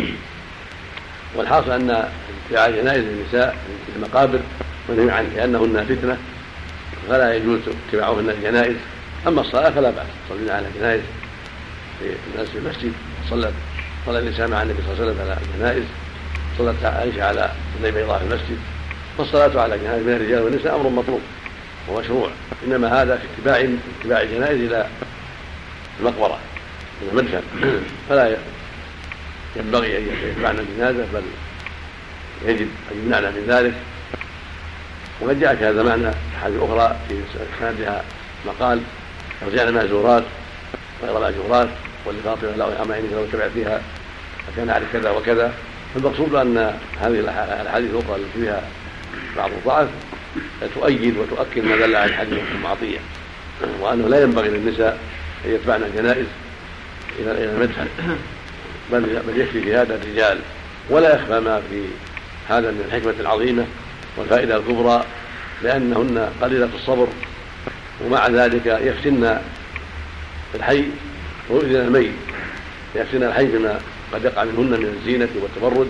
[SPEAKER 1] والحاصل أن اتباع الجنائز للنساء في المقابر منهي عنه لأنهن فتنة، فلا يجوز اتباعهن الجنائز. أما الصلاة فلا بأس، صلينا على الجنائز في الناس في المسجد، صلت صلى النساء مع النبي صلى الله عليه وسلم على الجنائز، صلت عائشة على بني بيضاء في المسجد. فالصلاة على الجنائز من الرجال والنساء أمر مطلوب ومشروع، إنما هذا في اتباع اتباع الجنائز إلى المقبرة إلى المدفن، فلا ينبغي أن يتبعنا الجنازة، بل يجب أن يمنعنا من ذلك. وقد جاء في هذا معنى حاجة أخرى في سندها مقال رجعنا مأجورات غير مأجورات، واللفاطمة لا أما إنك لو تبع فيها فكان على كذا وكذا. فالمقصود أن هذه الأحاديث الأخرى التي فيها بعض الضعف تؤيد وتؤكد ما دل على الحديث المعطية، وأنه لا ينبغي للنساء أن يتبعن الجنائز إلى المدفن، بل يكفي في هذا الرجال. ولا يخفى ما في هذا من الحكمة العظيمة والفائدة الكبرى، لأنهن قليلة الصبر، ومع ذلك يفتن الحي ويؤذن الميت، يفتن الحي بما قد يقع منهن من الزينة والتبرد،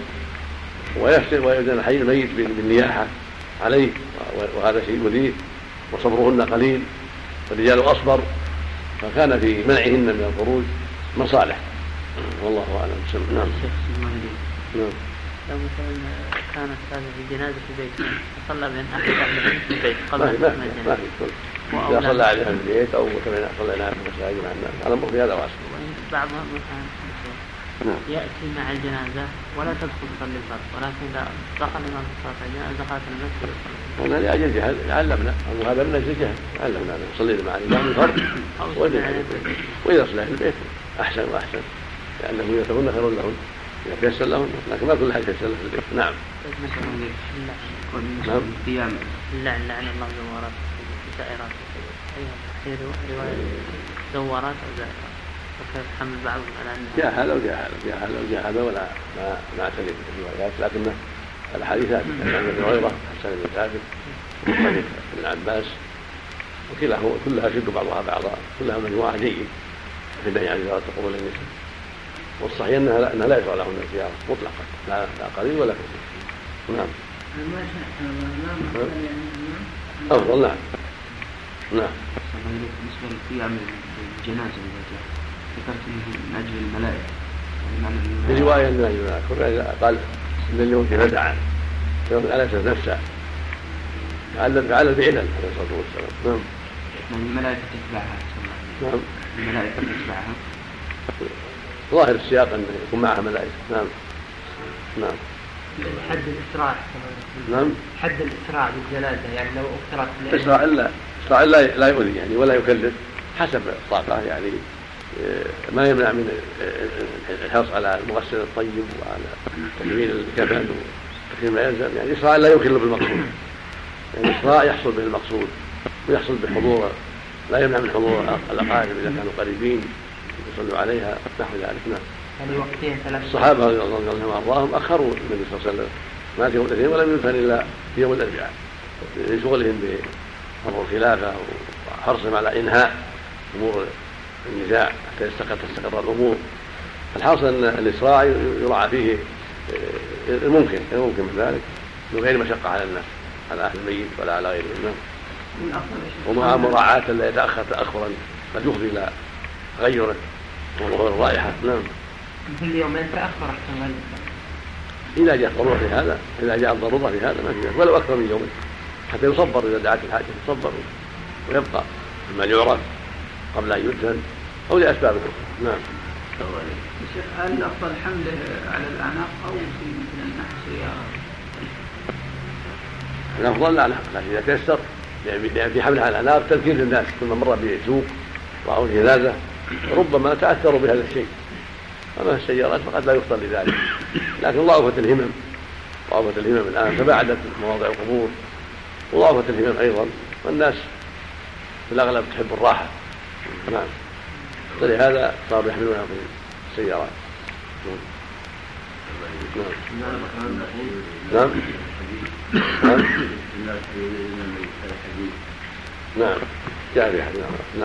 [SPEAKER 1] ويؤذن الحي الميت بالنياحة عليه، وهذا شيء يؤذيه، وصبرهن قليل والرجال أصبر، فكان في منعهن من الخروج مصالح. والله أعلم. نعم.
[SPEAKER 4] نعم. لو مثلا كانت هذه الجنازة في بيت صلى بين أحد أهل في البيت قبل
[SPEAKER 1] الجنازة، إذا صلى عليها في البيت أو كما صليناها في المساجد مع الناس على مر في هذا واسع.
[SPEAKER 4] بعضهم مثلا يأتي مع الجنازة ولا تدخل تصلي الفرض، ولكن إذا دخل الإمام في صلاة الجنازة دخلت المسجد.
[SPEAKER 1] هنا لأجل جهل علمنا، أو هذا من أجل جهل علمنا نصلي مع الإمام الفرض وإذا صلى في البيت أحسن وأحسن، لأنه يتقون خير لهم إذا تيسر لهم، لكن ما كل حاجة تيسر في البيت. نعم.
[SPEAKER 4] نعم. قيام اللعن لعن الله زوارات زائرات، أيوة رواية زوارات أو زائرات، وكيف حمل بعضهم على أنها
[SPEAKER 1] جاء هذا وجاء هذا جاء هذا وجاء هذا ولا ما ما اعتني بالروايات، لكن الحديثات عن ابي هريرة حسن بن ثابت وحديث ابن عباس وكلها كلها شد بعضها بعضا، كلها مجموعة جيد في النهي عن زيارة قبور النساء. والصحيح انها انها لا يشرع لهن الزيارة مطلقا، لا قليل ولا كثير. نعم. أفضل. نعم. نعم.
[SPEAKER 6] بالنسبة للقيام بالجنازة ذكرت من أجل الملائكة،
[SPEAKER 1] في رواية من أجل الملائكة قال إن اليوم في فزعا يوم أليس نفسه فعل فعل بعلل عليه الصلاة والسلام. نعم.
[SPEAKER 6] الملائكة تتبعها.
[SPEAKER 1] نعم.
[SPEAKER 6] الملائكة تتبعها.
[SPEAKER 1] ظاهر السياق أن يكون معها ملائكة. نعم. نعم.
[SPEAKER 4] حد الإسراع.
[SPEAKER 1] نعم.
[SPEAKER 4] حد الإسراع بالجنازة يعني لو اقتربت.
[SPEAKER 1] إسراع إلا إسراع إلا لا يؤذي يعني ولا يكلف حسب الطاقة يعني ما يمنع من الحرص على المغسل الطيب وعلى تكميل الكفن وتكميل ما يلزم يعني إسراع لا يخل بالمقصود يعني إسراع يحصل به المقصود ويحصل بحضور لا يمنع من حضور الأقارب إذا كانوا قريبين يصلوا عليها نحو ذلك. نعم.
[SPEAKER 4] يعني وقتين ثلاث.
[SPEAKER 1] الصحابة رضي الله عنهم وأرضاهم أخروا النبي صلى الله عليه وسلم مات يوم الاثنين ولم يدفن إلا في يوم الأربعاء لشغلهم بأمر الخلافة وحرصهم على إنهاء أمور النزاع حتى يستقر تستقر الأمور. الحاصل أن الإسراع يراعى فيه الممكن الممكن من ذلك من غير مشقة على الناس على أهل الميت ولا على غيرهم ومع مراعاة لا يتأخر تأخرا قد يفضي إلى تغيره وظهور الرائحة. نعم.
[SPEAKER 4] كل يومين تأخر احتمال
[SPEAKER 1] إذا جاء الضرورة في هذا إذا جاء الضرورة في هذا ما في ولو أكثر من يوم حتى يصبر إذا دعت الحاجة يصبر ويبقى مما يعرف قبل أن يدفن أو لأسباب أخرى. نعم.
[SPEAKER 2] الشيخ هل الأفضل حمله على الأعناق أو في مثل النحو سيارة؟
[SPEAKER 1] الأفضل الأعناق لكن إذا تيسر يعني في حملها على الأعناق تذكير للناس ثم مر بسوق رأوا الهزازة ربما تأثروا بهذا الشيء. أما السيارات فقد لا يفضل لذلك لكن ضعفت الهمم ضعفت الهمم الآن تباعدت مواضع القبور وضعفت الهمم أيضا والناس في الأغلب تحب الراحة. نعم. فلهذا صاروا يحملونها في السيارات. نعم. نعم. نعم. نعم. جاء في حديث. نعم.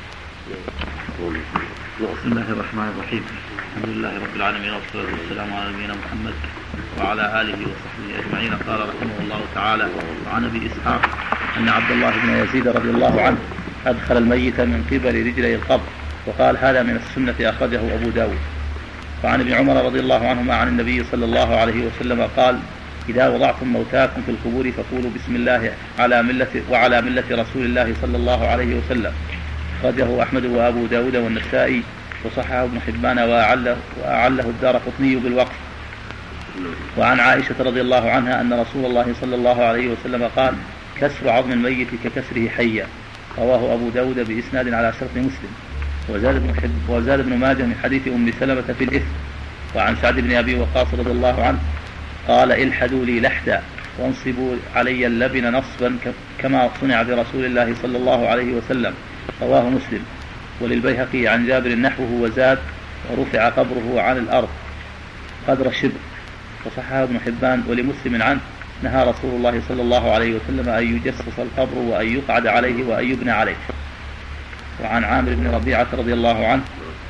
[SPEAKER 5] بسم الله الرحمن الرحيم. الحمد لله رب العالمين والصلاة والسلام على نبينا محمد وعلى آله وصحبه أجمعين. قال رحمه الله تعالى: وعن أبي إسحاق أن عبد الله بن يزيد رضي الله عنه أدخل الميت من قبل رجلي القبر وقال: هذا من السنة أخرجه أبو داود. وعن ابن عمر رضي الله عنهما عن النبي صلى الله عليه وسلم قال: إذا وضعتم موتاكم في القبور فقولوا بسم الله على ملة وعلى ملة رسول الله صلى الله عليه وسلم. أخرجه أحمد وأبو داود والنسائي وصححه ابن حبان وأعله, وأعله الدارقطني بالوقف. وعن عائشة رضي الله عنها أن رسول الله صلى الله عليه وسلم قال: كسر عظم الميت ككسره حيا. رواه أبو داود بإسناد على شرط مسلم. وزاد ابن, حب وزاد ابن ماجه من حديث أم سلمة في الإثم. وعن سعد بن أبي وقاص رضي الله عنه قال: الحدوا لي لحدا وانصبوا علي اللبن نصبا كما صنع برسول الله صلى الله عليه وسلم. رواه مسلم. وللبيهقي عن جابر نحوه وزاد: ورفع قبره عن الأرض قدر الشبر. وصححه ابن حبان. ولمسلم عنه: نهى رسول الله صلى الله عليه وسلم أن يجسس القبر وأن يقعد عليه وأن يبنى عليه. وعن عامر بن ربيعة رضي الله عنه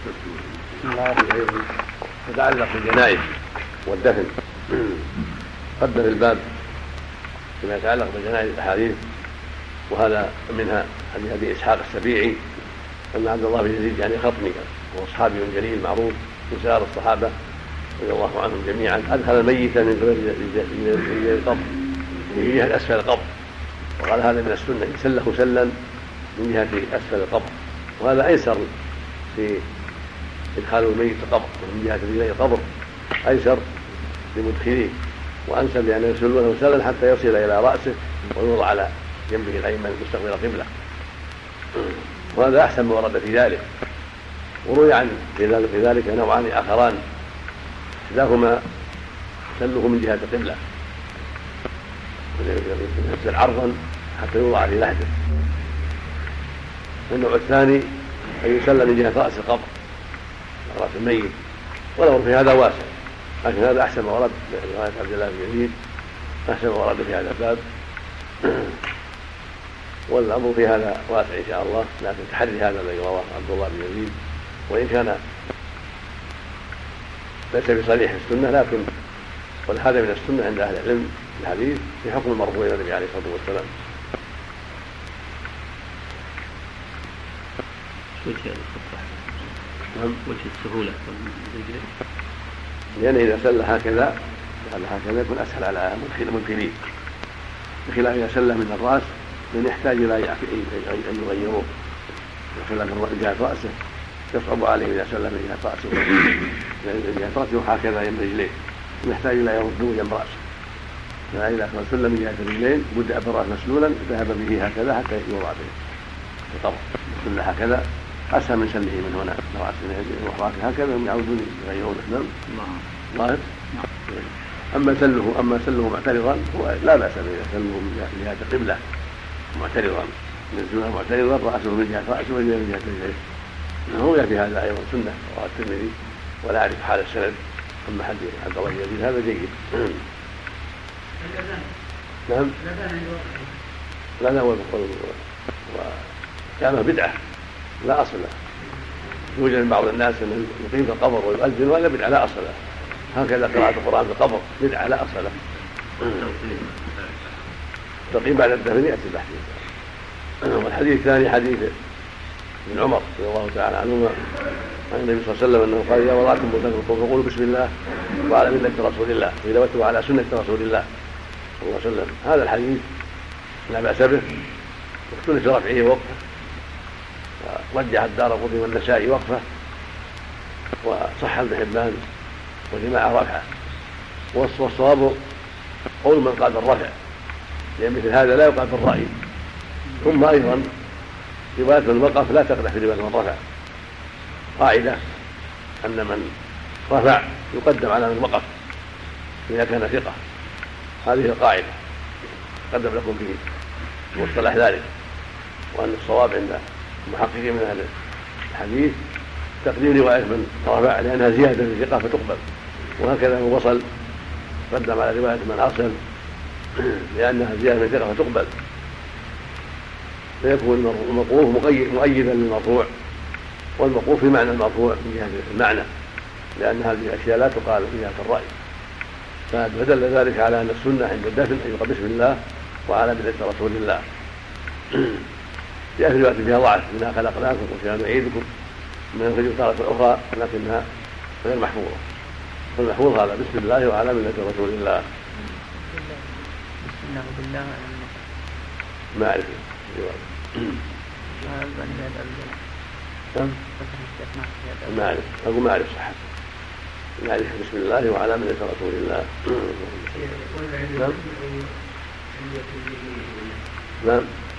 [SPEAKER 1] يتعلق بالجنائز والدفن قدم الباب فيما يتعلق بالجنائز الأحاديث وهذا منها حديث أبي إسحاق السبيعي أن عبد الله بن يزيد يعني خطمي وهو صحابي جليل معروف من سائر الصحابة رضي الله عنهم جميعا أدخل الميت من قبل القبر من جهة أسفل القبر وقال: هذا من السنة يسله سلا من جهة أسفل القبر. وهذا أيسر في إدخال الميت القبر من جهة رجلي القبر أيسر لمدخليه وأنسب لأن يسلونه سلا حتى يصل إلى رأسه ويوضع على جنبه الأيمن مستقبل قبلة. وهذا أحسن ما ورد في ذلك. وروي عن في ذلك نوعان آخران إحداهما سله من جهة القبلة يسل عرضا حتى يوضع في لحده. والنوع الثاني أن يسل من جهة رأس القبر رأس الميت والأمر في هذا واسع لكن هذا أحسن ما ورد في رواية عبد الله بن يزيد أحسن ما ورد في هذا الباب والأمر في هذا واسع إن شاء الله لكن تحري هذا الذي رواه عبد الله بن يزيد وإن كان ليس بصريح السنة لكن هذا من السنة عند أهل العلم الحديث في حكم المرفوع إلى النبي عليه الصلاة والسلام.
[SPEAKER 5] وجه الخطة وجه السهولة
[SPEAKER 1] لأن إذا سل هكذا هكذا يكون أسهل على المدخلين بخلاف إذا سل من الرأس من يحتاج إلى أن يغيروه بخلاف من جهة رأسه يصعب عليه إذا سل من جهة رأسه من جهة رأسه هكذا ينبغي إليه يحتاج إلى يرده جنب رأسه، فإذا كان سلم من جهة الرجلين بدأ بالرأس مسلولا ذهب به هكذا حتى يوضع به القبر سل هكذا أسهل من سله من هنا رأس رأسه هكذا هم يعودون يغيرون نعم ظاهر. أما سله أما سله معترضا هو لا بأس به سله من جهة القبلة معترضا ينزلها معترضا رأسه من جهة رأسه وجهه من جهة رجليه هو في هذا أيضا سنة رواه الترمذي ولا أعرف حال السند. أما حديث عبد الله يزيد هذا جيد. نعم لا لا هو وكان بدعة لا أصل له. يوجد من بعض الناس أنه يقيم في القبر ويؤذن ولا بدعة لا أصل له. هكذا قراءة القرآن في القبر بدعة لا أصل له. تقييم بعد الدفن يأتي البحث. والحديث الثاني حديث ابن عمر رضي الله تعالى عنهما عن النبي صلى الله عليه وسلم أنه قال إذا وضعتم موتاكم فقولوا بسم الله وعلى ملة رسول الله وإذا وتوا على سنة رسول الله صلى الله عليه وسلم. هذا الحديث لا بأس به واختلف رفعه ووقفه ورجح الدارقطني والنسائي وقفه وصح ابن حبان وجماعة رفعه والصواب قول من قال بالرفع لأن مثل هذا لا يقال بالرأي. ثم أيضا رواية من وقف لا تقدح في رواية من رفع. قاعدة أن من رفع يقدم على من وقف إذا كان ثقة. هذه القاعدة قدم لكم به مصطلح ذلك. وأن الصواب عند المحققين من هذا الحديث تقديم رواية من رفع لأنها زيادة في الثقة فتقبل. وهكذا من وصل قدم على رواية من أرسل لأنها زيادة في الثقة فتقبل. فيكون الموقوف مؤيدا للمرفوع والموقوف في معنى المرفوع من جهة المعنى لأن هذه الأشياء لا تقال من جهة الرأي. فدل ذلك على أن السنة عند الدفن أن يقال بسم الله وعلى ملة رسول الله. جاء في رواية فيها ضعف منها خلقناكم وفيها نعيدكم من الفجر تارة أخرى لكنها غير محفوظة. فالمحفوظ هذا بسم الله وعلى ملة رسول الله.
[SPEAKER 4] بسم الله بالله
[SPEAKER 1] ما أعرف ما أعرف أقول ما أعرف صحة نعرف بسم الله وعلى ملة رسول الله. نعم نعم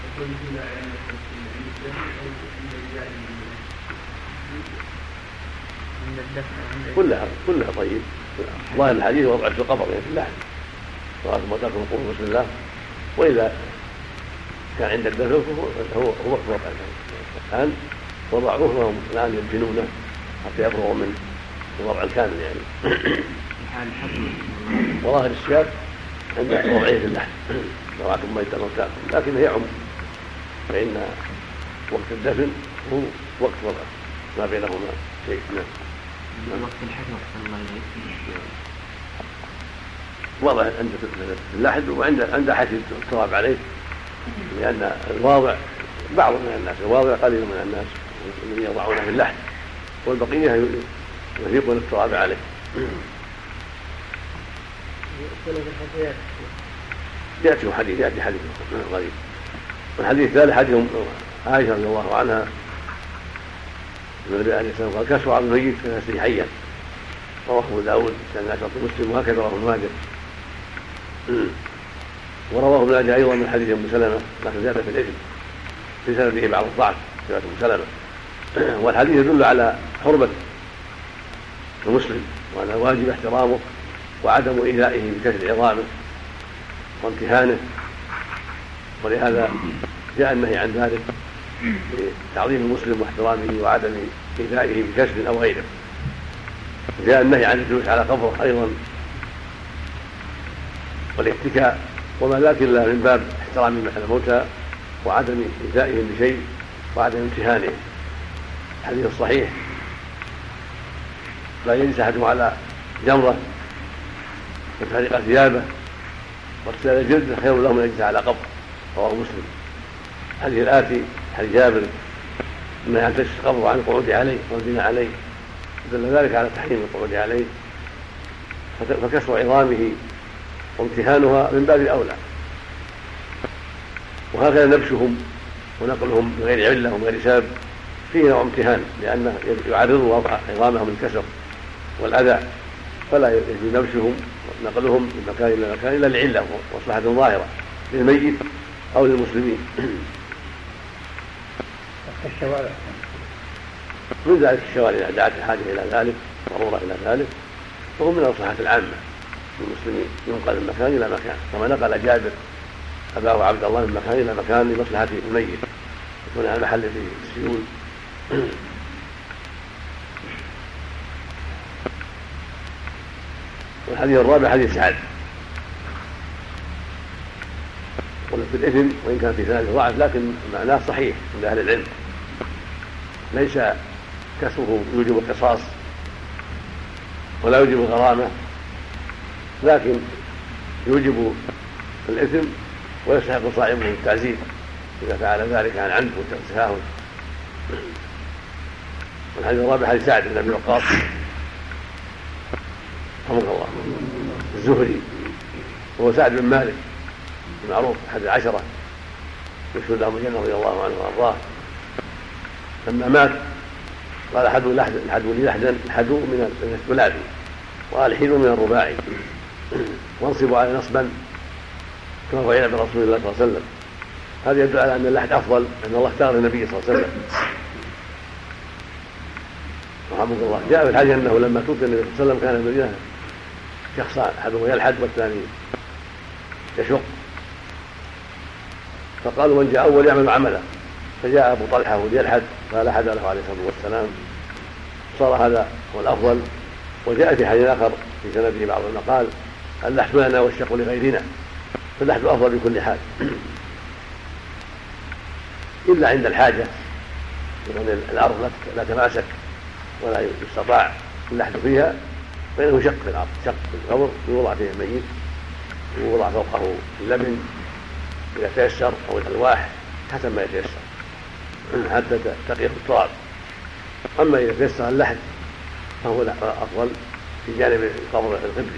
[SPEAKER 1] كلها كلها طيب. ظاهر الحديث وضع في القبر يعني في اللحد صلاة موتاكم وقولوا بسم الله. وإذا كان عند الدفن هو هو وقت وضع الآن وضعوه وهم الآن يدفنونه حتى يفرغوا من الوضع الكامل يعني. وظاهر السياق عند وضعه في اللحد وضعتم ميتا موتاكم لكن هي عمر فإن وقت الدفن هو وقت وضع ما بينهما شيء. نعم
[SPEAKER 3] وقت الحفر صلى الله عليه وسلم
[SPEAKER 1] وضع عند اللحد وعند عند حث التراب عليه لأن الواضع بعض من الناس الواضع قليل من الناس الذين يضعونه في اللحد والبقية يفيقون التراب عليه. يأتي حديث يأتي حديث غريب. والحديث الثالث حديث عائشة رضي الله عنها النبي عليه الصلاة والسلام قال كسر على الميت كنسله حيا رواه أبو داود كان عشرة مسلم وهكذا رواه ابن ماجه. ورواه ابن ماجه أيضا من حديث أم سلمة لكن زاد في الإثم في سنده بعض الضعف رواية أم سلمة. والحديث يدل على حرمة المسلم وأن الواجب احترامه وعدم إيذائه بكسر عظامه وامتهانه. ولهذا جاء النهي عن ذلك لتعظيم المسلم واحترامه وعدم إيذائه بكسر أو غيره. جاء النهي عن الجلوس على قبره أيضا والاتكاء وما ذاك إلا من باب احترام الموتى وعدم إيذائهم بشيء وعدم امتهانهم. الحديث الصحيح لا يجلس أحدهم على جمرة وتحرق ثيابه واغتسال الجلد خير له من يجلس على قبر رواه مسلم. الحديث الآتي حديث جابر أنه عن تشخيص القبر وعن القعود عليه والبناء عليه دل ذلك على تحريم القعود عليه فكسر عظامه وامتهانها من باب الأولى. وهكذا نبشهم ونقلهم من غير علة ومن غير سبب فيه نوع امتهان لأنه يعرض وضع عظامهم للكسر والأذى فلا يجوز نبشهم نقلهم من مكان إلى مكان إلا لعلة ومصلحة ظاهرة للميت أو للمسلمين.
[SPEAKER 7] الشوارع
[SPEAKER 1] من ذلك الشوارع إذا دعت الحاجة إلى ذلك ضرورة إلى ذلك فهو من المصلحة العامة للمسلمين ينقل من مكان إلى مكان كما نقل جابر أباه عبد الله من مكان إلى مكان لمصلحة الميت يكون على محل فيه السيول. والحديث الرابع حديث سعد قلت في الإثم وإن كان في ثلاثة ضعف لكن معناه صحيح عند أهل العلم ليس كسره يوجب القصاص ولا يوجب الغرامة لكن يوجب الإثم ويستحق صاحبه التعزير إذا فعل ذلك عن عمد وتساهل. والحديث الرابع حديث سعد بن أبي وقاص رحمه الله الزهري وهو سعد بن مالك المعروف أحد العشرة يشهد لهم الجنة رضي الله عنه وأرضاه. لما مات قال الحدو لي لحدا الحدو من الثلاثي وقال حين من الرباعي وانصبوا على نصبا كما فعل برسول الله صلى الله عليه وسلم. هذا يدل على أن اللحد أفضل أن الله اختار النبي صلى الله عليه وسلم رحمه الله. جاء في الحديث أنه لما توفي النبي صلى الله عليه وسلم كان المدينة شخصان أحدهما يلحد والثاني يشق فقالوا من جاء أول يعمل عمله فجاء أبو طلحة وليلحد فلحد له عليه الصلاة والسلام صار هذا هو الأفضل. وجاء في حديث آخر في سنده بعض المقال اللحد لنا والشق لغيرنا فاللحد أفضل بكل حال إلا عند الحاجة لأن الأرض لا تماسك ولا يستطاع اللحد فيها فإنه شق في الأرض شق في القبر يوضع فيه الميت ويوضع فوقه اللبن إذا تيسر أو الألواح حسب ما يتيسر حتى تقيه التراب. أما إذا تيسر اللحد فهو أفضل في جانب القبر القبلي.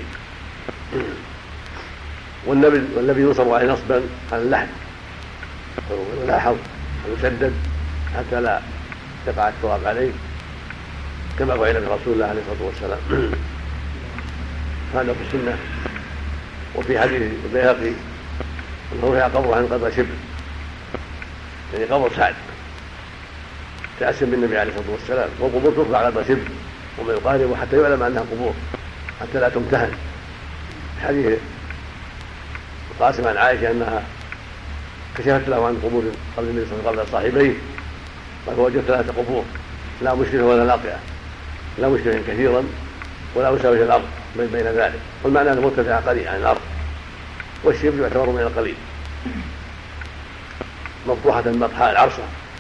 [SPEAKER 1] والنبي ينصب عليه نصبا على اللحد ويلاحظ ويسدد حتى لا يقع التراب عليه كما فعل برسول الله عليه الصلاة والسلام. هذا في السنة. وفي حديث البيهقي أنه رفع قبره عن قدر شبر يعني قبر سعد تأسم بالنبي عليه الصلاة والسلام والقبور ترفع على قدر شبر وما يقارب حتى يعلم أنها قبور حتى لا تمتهن. حديث قاسم عن عائشة أنها كشفت له عن قبور قبل النبي صلى الله عليه وسلم صاحبيه قال وجدت ثلاثة قبور لا مشرفة ولا لاقية لا مشرفة كثيرا ولا مساوية الأرض بين بين ذلك والمعنى أنه مرتفع قليل عن الأرض والشبر يعتبر من القليل مطروحة مطحاء العرصة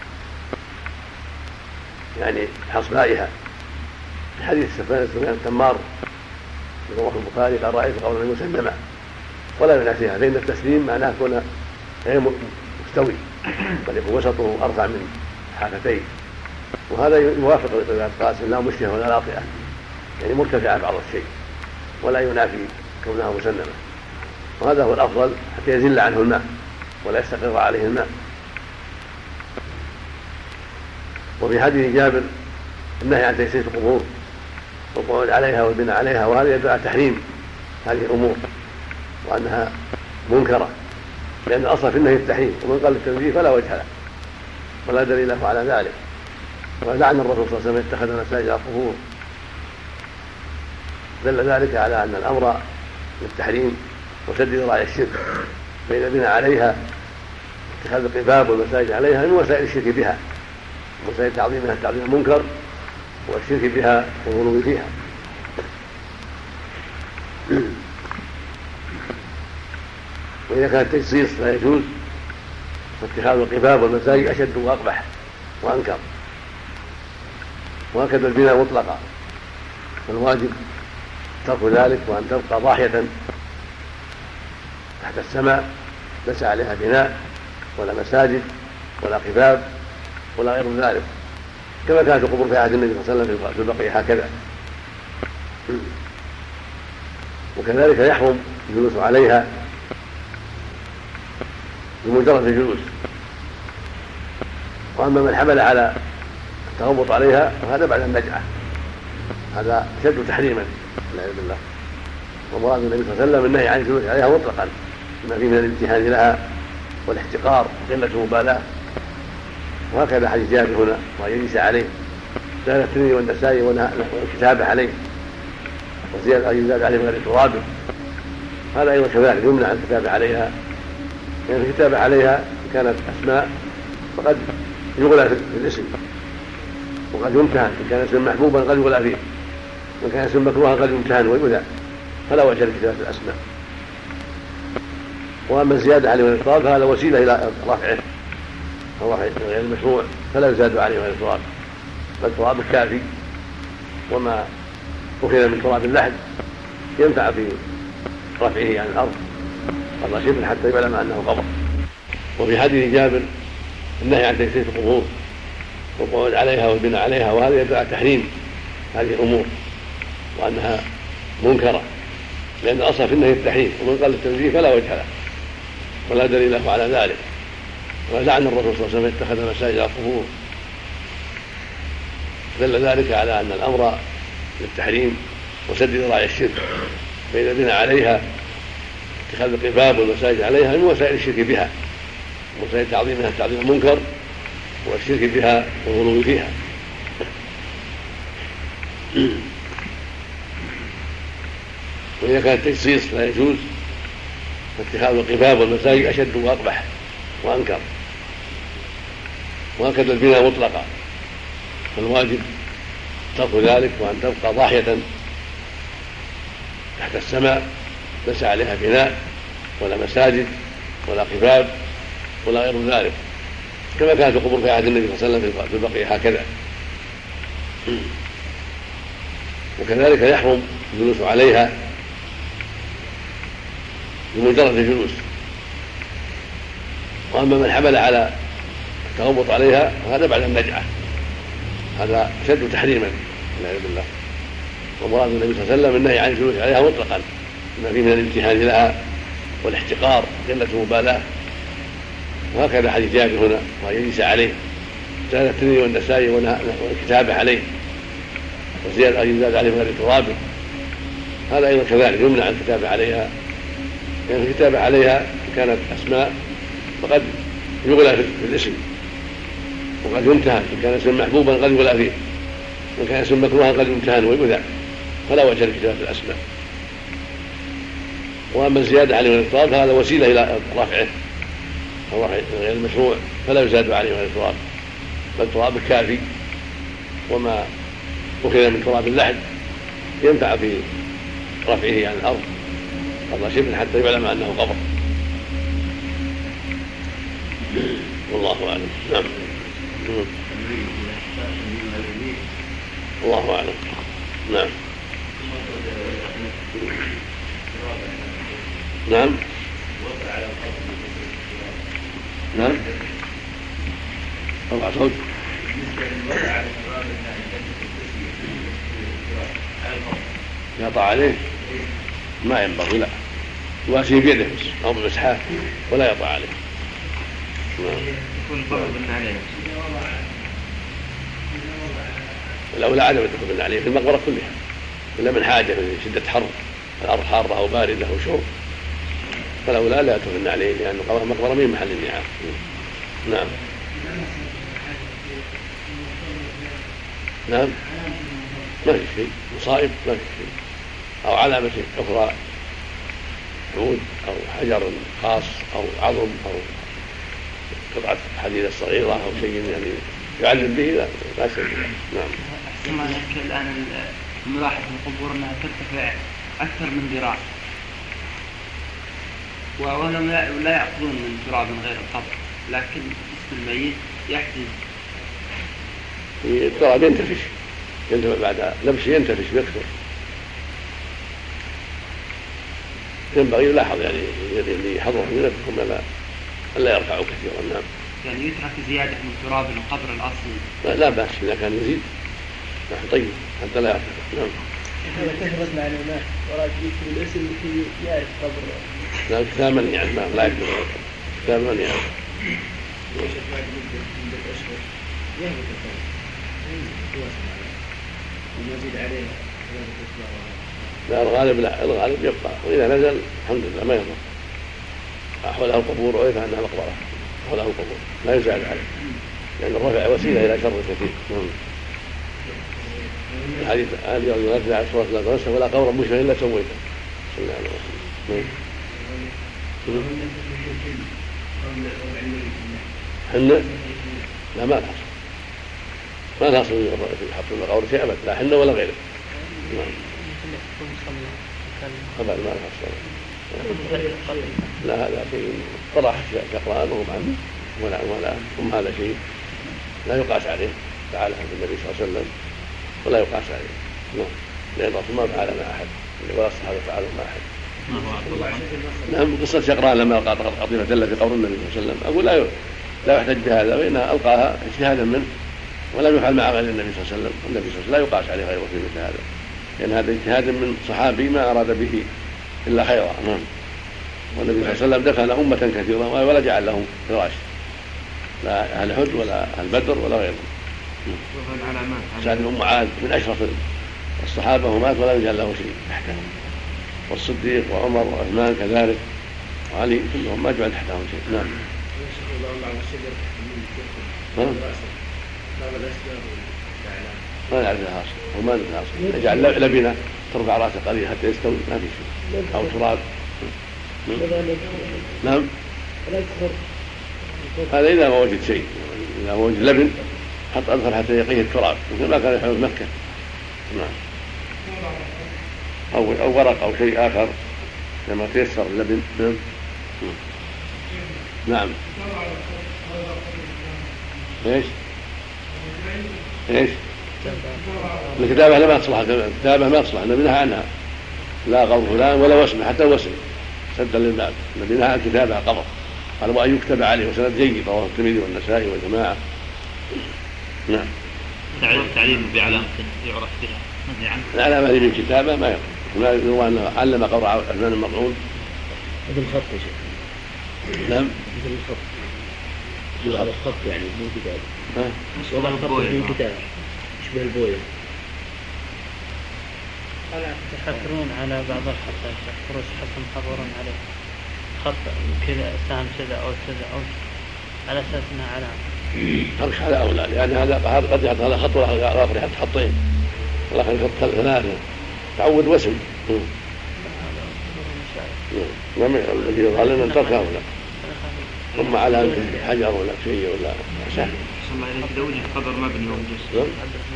[SPEAKER 1] يعني حصبائها. حديث سفيان التمار في رواه البخاري قال رأيت قولا مسلما ولا يناسيها فإن التسليم معناه يكون غير مستوي بل يكون وسطه أرفع من حافتيه وهذا يوافق لقول القاسم لا مشتهى ولا لاطئة يعني مرتفعة بعض الشيء ولا ينافي كونها مسلمة. وهذا هو الأفضل حتى يزل عنه الماء ولا يستقر عليه الماء. وفي حديث جابر النهي عن تيسير القبور والقعود عليها والبناء عليها وهذا يدل على تحريم هذه الأمور وأنها منكرة لأن الأصل في النهي التحريم ومن قال التنزيه فلا وجه له ولا دليل له على ذلك. ولعن الرسول صلى الله عليه وسلم اتخذ مساجد القبور دل ذلك على أن الأمر للتحريم وسد ذرائع الشرك بين البناء عليها اتخاذ القباب والمساجد عليها من وسائل الشرك بها وسائل تعظيمها التعظيم المنكر والشرك بها والغلو فيها. وإذا كان التجصيص لا يجوز فاتخاذ القباب والمساجد أشد وأقبح وأنكر. وهكذا البناء مطلقا فالواجب ترك ذلك وأن تبقى ضاحية تحت السماء ليس عليها بناء ولا مساجد ولا قباب ولا غير ذلك كما كانت القبور في عهد النبي صلى الله عليه وسلم في البقيع هكذا. وكذلك يحرم الجلوس عليها بمجرد الجلوس. واما من حمل على التغوط عليها فهذا بعد النجعه هذا شد تحريما والعياذ بالله. ومراد النبي صلى الله عليه وسلم النهي عن الجلوس عليها مطلقا بما فيه من الامتهان لها والاحتقار وقله المبالاه. وهكذا حديث جابر هنا وان يجلس عليه زاد الترمذي والنسائي والكتابه عليه وزياده ان يزاد عليه من غير تراب. هذا ايضا كذلك يمنع الكتابه عليها، لان يعني الكتابه عليها كانت اسماء فقد يغلى في الاسم وقد يمتهن، ان كان اسم محبوبا قد يغلى فيه، وان كان اسم مكروها قد يمتهن ويؤذى، فلا وجه لكتابه الاسماء. واما الزياده عليه من التراب فهذا وسيله الى رفعه او رفع غير المشروع، فلا يزاد عليه من التراب، بل التراب الكافي، وما أخذ من تراب اللحد ينفع في رفعه عن الأرض قبل شبر حتى يعلم أنه قبر. وفي حديث جابر النهي عن تكسير القبور والقعود عليها والبناء عليها، وهذا يدل على تحريم هذه الأمور وأنها منكرة، لأن الأصل في النهي التحريم، ومن قال التنزيه فلا وجه له ولا دليل له على ذلك. ولعن الرسول صلى الله عليه وسلم اتخذ مساجد القبور، دل ذلك على أن الأمر للتحريم وسد ذراع الشرك، فإذا بنى عليها اتخاذ القباب والمساجد عليها من وسائل الشرك بها، وسائل تعظيمها تعظيم المنكر والشرك بها والغلو فيها. وإذا كان التجصيص لا يجوز فاتخاذ القباب والمساجد أشد وأقبح وأنكر. وهكذا البناء مطلقا، فالواجب ترك ذلك، وأن تبقى ضاحية تحت السماء ليس عليها بناء ولا مساجد ولا قباب ولا غير ذلك، كما كانت القبور في عهد النبي صلى الله عليه وسلم في البقيع هكذا. وكذلك يحرم الجلوس عليها بمجرد الجلوس. واما من حمل على التغوط عليها هذا بعد النجعه، هذا شد تحريما والعياذ بالله. ومراد النبي صلى الله عليه وسلم النهي عن الجلوس عليها مطلقا بما فيه من الامتهان لها والاحتقار وقله المبالاه. وهكذا حديث جابر هنا وان يجلس عليه زاد الترمذي والنسائي والكتابه عليه وزياده ان يزاد عليه من غير تراب. هذا ايضا كذلك يمنع الكتابه عليها، لان يعني الكتابه عليها كانت اسماء فقد يغلى في الاسم وقد يمتهن، ان كان اسم محبوبا قد يغلى فيه، وان كان اسم مكروها قد يمتهن ويؤذى، فلا وجه لكتابه الاسماء. واما الزياده عليه من التراب فهذا وسيله الى رفعه او رفع غير المشروع، فلا يزاد عليه من التراب، بل التراب الكافي، وما أخذ من تراب اللحد ينفع في رفعه عن الأرض قبل شبر حتى يعلم أنه قبر. والله أعلم. نعم. الله أعلم. نعم. نعم. نعم. أربع صوت. يقطع عليه ما ينبغي، لا يواسي بيده بس أو بمسحاه ولا يقطع عليه. الأولى عدم الدخول عليه في المقبرة كلها إلا من حاجة من شدة حر، الأرض حارة أو باردة أو شوب، فالأولى لا تدخل عليه لأن المقبرة من محل النعام. نعم. نعم. ما في شيء مصائب، ما في شيء، أو علامة أخرى عود أو حجر خاص أو عظم أو قطعة حديدة صغيرة أو شيء يعني يعلم به، لا لا شيء. نعم.
[SPEAKER 2] أحسن الآن الملاحظ في القبور أنها ترتفع أكثر من ذراع، وهم لا يأخذون من تراب غير القبر، لكن جسم الميت يحتز.
[SPEAKER 1] التراب ينتفش ينتفش بعد لبسه، ينتفش ويكثر. ينبغي يلاحظ يعني اللي يحضره من نفسهم لا الا يرفعوا كثيرا. نعم.
[SPEAKER 2] يعني يترك زياده من تراب القبر الاصلي.
[SPEAKER 1] لا, لا باس اذا كان يزيد. نعم. طيب حتى لا يرفع. نعم.
[SPEAKER 3] إذا كثرت معلومات ورد يكتب الاسم لكي يعرف قبر.
[SPEAKER 1] لا كتاب من يعني ما لا يكتب كتاب من يعني.
[SPEAKER 3] المزيد عليه
[SPEAKER 1] لا الغالب لا الغالب يبقى، وإذا نزل الحمد لله ما يضر. حوله القبور وعرف أنها مقبرة، حوله القبور لا يزعل عليه، لأن الرفع وسيلة إلى شر كثير. الحديث هذه لا تدع الصورة لا تنسى ولا قبرا مشركا إلا سويته صلى الله عليه وسلم. حنة لا ما لها ما لها أصل في حط المقابر شيء أبدا، لا حنة ولا غيره. طبعا ما لها أصل. لا هذا شيء طرح شقران وهم عنه ولا ولا هم هذا شيء لا يقاس عليه، تعالى النبي صلى الله عليه وسلم ولا يقاس عليه. نعم لأن الرسول ما فعل مع أحد ولا الصحابة فعلوا مع أحد. نعم قصة شقران لما ألقى قطيفة دل في قبر النبي صلى الله عليه وسلم أقول لا لا يحتج بهذا، وإنها ألقاها اجتهادا منه ولم يفعل مع غير النبي صلى الله عليه وسلم، والنبي صلى الله عليه وسلم لا يقاس عليه غيره في مثل هذا، لأن هذا اجتهاد من صحابي ما أراد به إلا خيرا. نعم والنبي صلى الله عليه وسلم دفن أمة كثيرة ولا جعل لهم فراش، لا أهل حج ولا أهل بدر ولا غيرهم. سعد بن معاذ من أشرف الصحابة ومات ولا يجعل له شيء تحته، والصديق وعمر وعثمان كذلك وعلي كلهم ما جعل تحتهم شيء. نعم ما نعرف لها أصل وما نعرف لها أصل، نجعل لبنة ترفع رأسه قليلا حتى يستوي ما في شيء، أو تراب. نعم هذا إذا ما وجد شيء، إذا ما وجد لبن حط أدخل حتى يقيه التراب مثل ما كان يفعل مكة. نعم أو أو ورق أو شيء آخر لما تيسر اللبن. نعم نعم ايش ايش الكتابة لا ما تصلح، الكتابة ما تصلح، النبي نهى عنها، لا قبر فلان ولا وسم، حتى الوسم سدا للباب، النبي نهى عن كتابة قبر، قال وأن يكتب عليه، وسند جيد رواه الترمذي والنسائي والجماعة. نعم
[SPEAKER 5] تعليم بعلامة يعرف بها منهي عنه.
[SPEAKER 1] العلامة هذه من كتابة ما يعرف، يروى أنه علم قبر عثمان المطعون
[SPEAKER 6] مثل الخط يا شيخ.
[SPEAKER 1] نعم
[SPEAKER 6] مثل الخط على الخط يعني مو كتاب،
[SPEAKER 5] وضع
[SPEAKER 6] الخط في كتاب يشبه البوية.
[SPEAKER 4] يحفرون على بعض الخطات، يحفرون حسن محفرون عليه خط كذا سهم كذا أو كذا أو على أساس أنها علامة.
[SPEAKER 1] ترك على أولى، لأن هذا قد يحط هذا خط والآخر يحط خطين، والآخر يحط ثلاثة، تعود وسم. نعم الذي يظهر لنا ترك أولى، ثم على حجر ولا شيء ولا سهل.
[SPEAKER 5] الله إليك إذا وجد قبر مبني ومجسد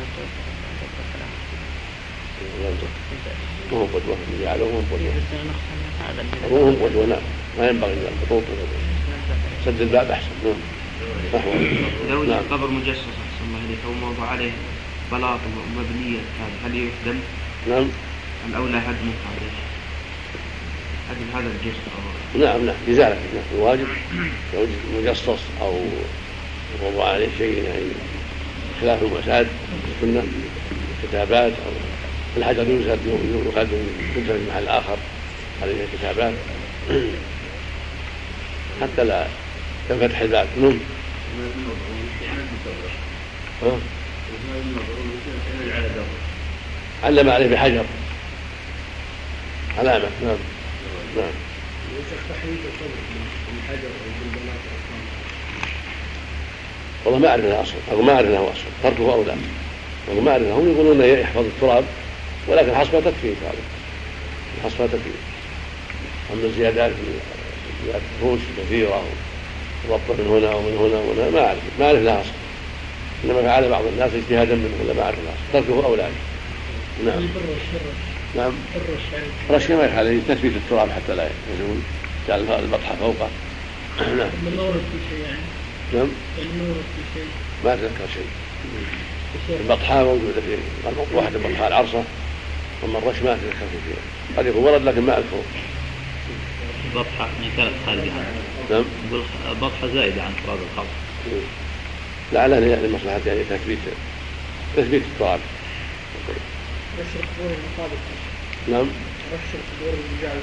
[SPEAKER 5] وهم قدوة جعلوه هم قدوة وهم قدوة. نعم ما ينبغي أن الخطوط سد الباب أحسن. نعم إذا وجد قبر مجسس أحسن الله إليك أو موضوع عليه بلاط مبنية هل يهدم؟
[SPEAKER 1] نعم
[SPEAKER 5] الأولى هدمه هذا هدم هذا الجسد.
[SPEAKER 1] نعم نعم إزالة الواجب لو مجصص أو وضع عليه شيء يعني خلاف المعتاد في السنة، كتابات أو الحجر يوجد يقدم في محل آخر عليه كتابات حتى لا تنفتح الباب. نعم علم عليه بحجر علامة. نعم نعم والله ما أعرف له أصل أو ما أعرف له أصل، تركه أولى، والله ما أعرف له. هم يقولون يحفظ التراب ولكن حصبة تكفي هذا، حصبة تكفي. أما الزيادات زيادات فروش كثيرة وربط من هنا ومن هنا ومن هنا ما أعرف ما أعرف له أصل، إنما فعل بعض الناس اجتهادا منه ولا ما أعرف له أصل، تركه أولى. نعم نعم رش ما يفعل عليه تثبيت التراب حتى لا يزول، جعل البطحة فوقه. نعم نعم ما أتذكر شيء. البطحاء موجودة في واحد البطحاء العرصة، أما الرش ما أتذكر فيه، قد يكون ورد لكن ما أذكره.
[SPEAKER 5] البطحاء من كانت خارجة عنه.
[SPEAKER 1] نعم
[SPEAKER 5] البطحاء زائدة عن تراب الخلق
[SPEAKER 1] لعله لمصلحة يعني تثبيت تثبيت التراب.
[SPEAKER 8] رش القبور المقابل.
[SPEAKER 1] نعم
[SPEAKER 8] رش القبور الرجال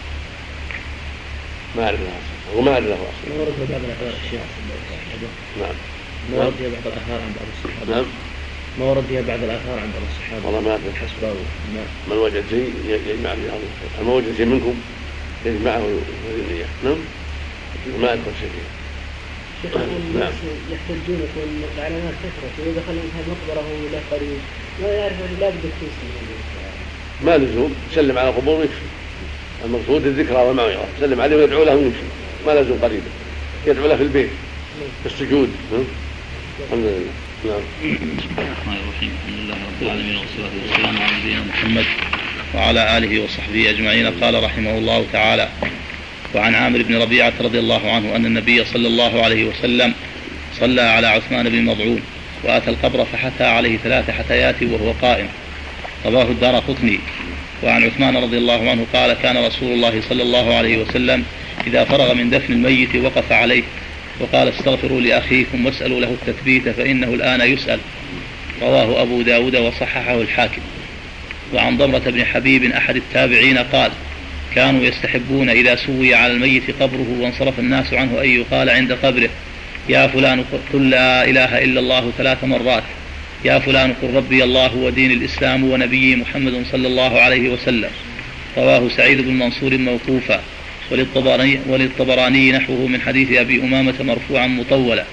[SPEAKER 1] ما أعرف له أصلا وما أعرف له أصلا.
[SPEAKER 6] ورد بعض الأحوال الشيخ.
[SPEAKER 1] نعم
[SPEAKER 6] ورد بعض الأحوال عن بعض الصحابة.
[SPEAKER 1] نعم
[SPEAKER 6] ما ورد فيها بعض الآثار عند الصحابة
[SPEAKER 1] والله ما أدري
[SPEAKER 6] حسب
[SPEAKER 1] من وجد شيء يجمع به ما وجد شيء منكم يجمعه ويريد نعم ما أذكر شيء
[SPEAKER 8] شيخ الناس يحتجون يكون الإعلانات كثرة وإذا خلوا مثلا مقبرة ولا قريب ما يعرف لا بد التوصيل
[SPEAKER 1] ما لزوم سلم على قبور ويكفي المقصود الذكرى والموعظة سلم عليه ويدعو له ويمشي ما لزوم قريبا يدعو له في البيت في السجود الحمد لله. نعم.
[SPEAKER 5] الرحمن الرحيم الحمد لله رب العالمين والصلاة والسلام على نبينا محمد وعلى آله وصحبه أجمعين. قال رحمه الله تعالى: وعن عامر بن ربيعة رضي الله عنه أن النبي صلى الله عليه وسلم صلى على عثمان بن مضعون وأتى القبر فحثى عليه ثلاث حثيات وهو قائم، رواه الدارقطني. وعن عثمان رضي الله عنه قال: كان رسول الله صلى الله عليه وسلم إذا فرغ من دفن الميت وقف عليه وقال: استغفروا لأخيكم واسألوا له التثبيت فإنه الآن يسأل، رواه أبو داود وصححه الحاكم. وعن ضمرة بن حبيب أحد التابعين قال: كانوا يستحبون إذا سوي على الميت قبره وانصرف الناس عنه أن يقال عند قبره: يا فلان قل لا إله إلا الله ثلاث مرات، يا فلان قل ربي الله ودين الإسلام ونبي محمد صلى الله عليه وسلم، رواه سعيد بن منصور موقوفا، وللطبراني, وللطبراني نحوه من حديث أبي أمامة مرفوعا مطولا.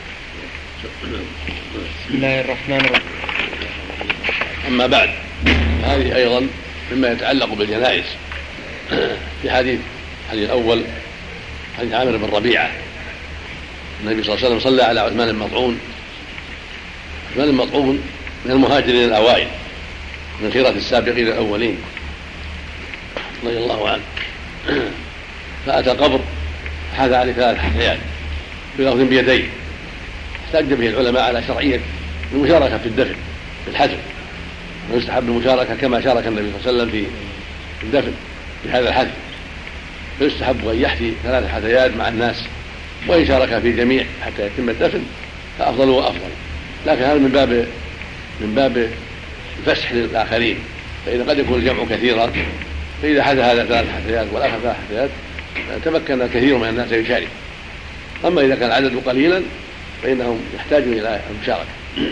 [SPEAKER 6] بسم الله الرحمن الرحيم.
[SPEAKER 1] أما بعد، هذه أيضا مما يتعلق بالجنائز في حديث الحديث الأول حديث عامر بن ربيعة النبي صلى الله عليه وسلم صلى على عثمان المطعون. عثمان المطعون من المهاجرين الأوائل من خيرة السابقين الأولين رضي الله عنه، فأتى قبر حاذ عليه ثلاث حثيات بلفظ بيديه، احتج به العلماء على شرعية المشاركة في الدفن بالحجر، ويستحب المشاركة كما شارك النبي صلى الله عليه وسلم في الدفن بهذا الحث، فيستحب أن يحثي ثلاث حثيات مع الناس، وإن شارك في جميع حتى يتم الدفن فأفضل وأفضل، لكن هذا من باب من باب الفسح للآخرين، فإذا قد يكون الجمع كثيرا، فإذا حدث هذا ثلاث حثيات والآخر ثلاث حثيات تمكن كثير من الناس يشارك. أما إذا كان العدد قليلا فإنهم يحتاجون إلى المشاركة.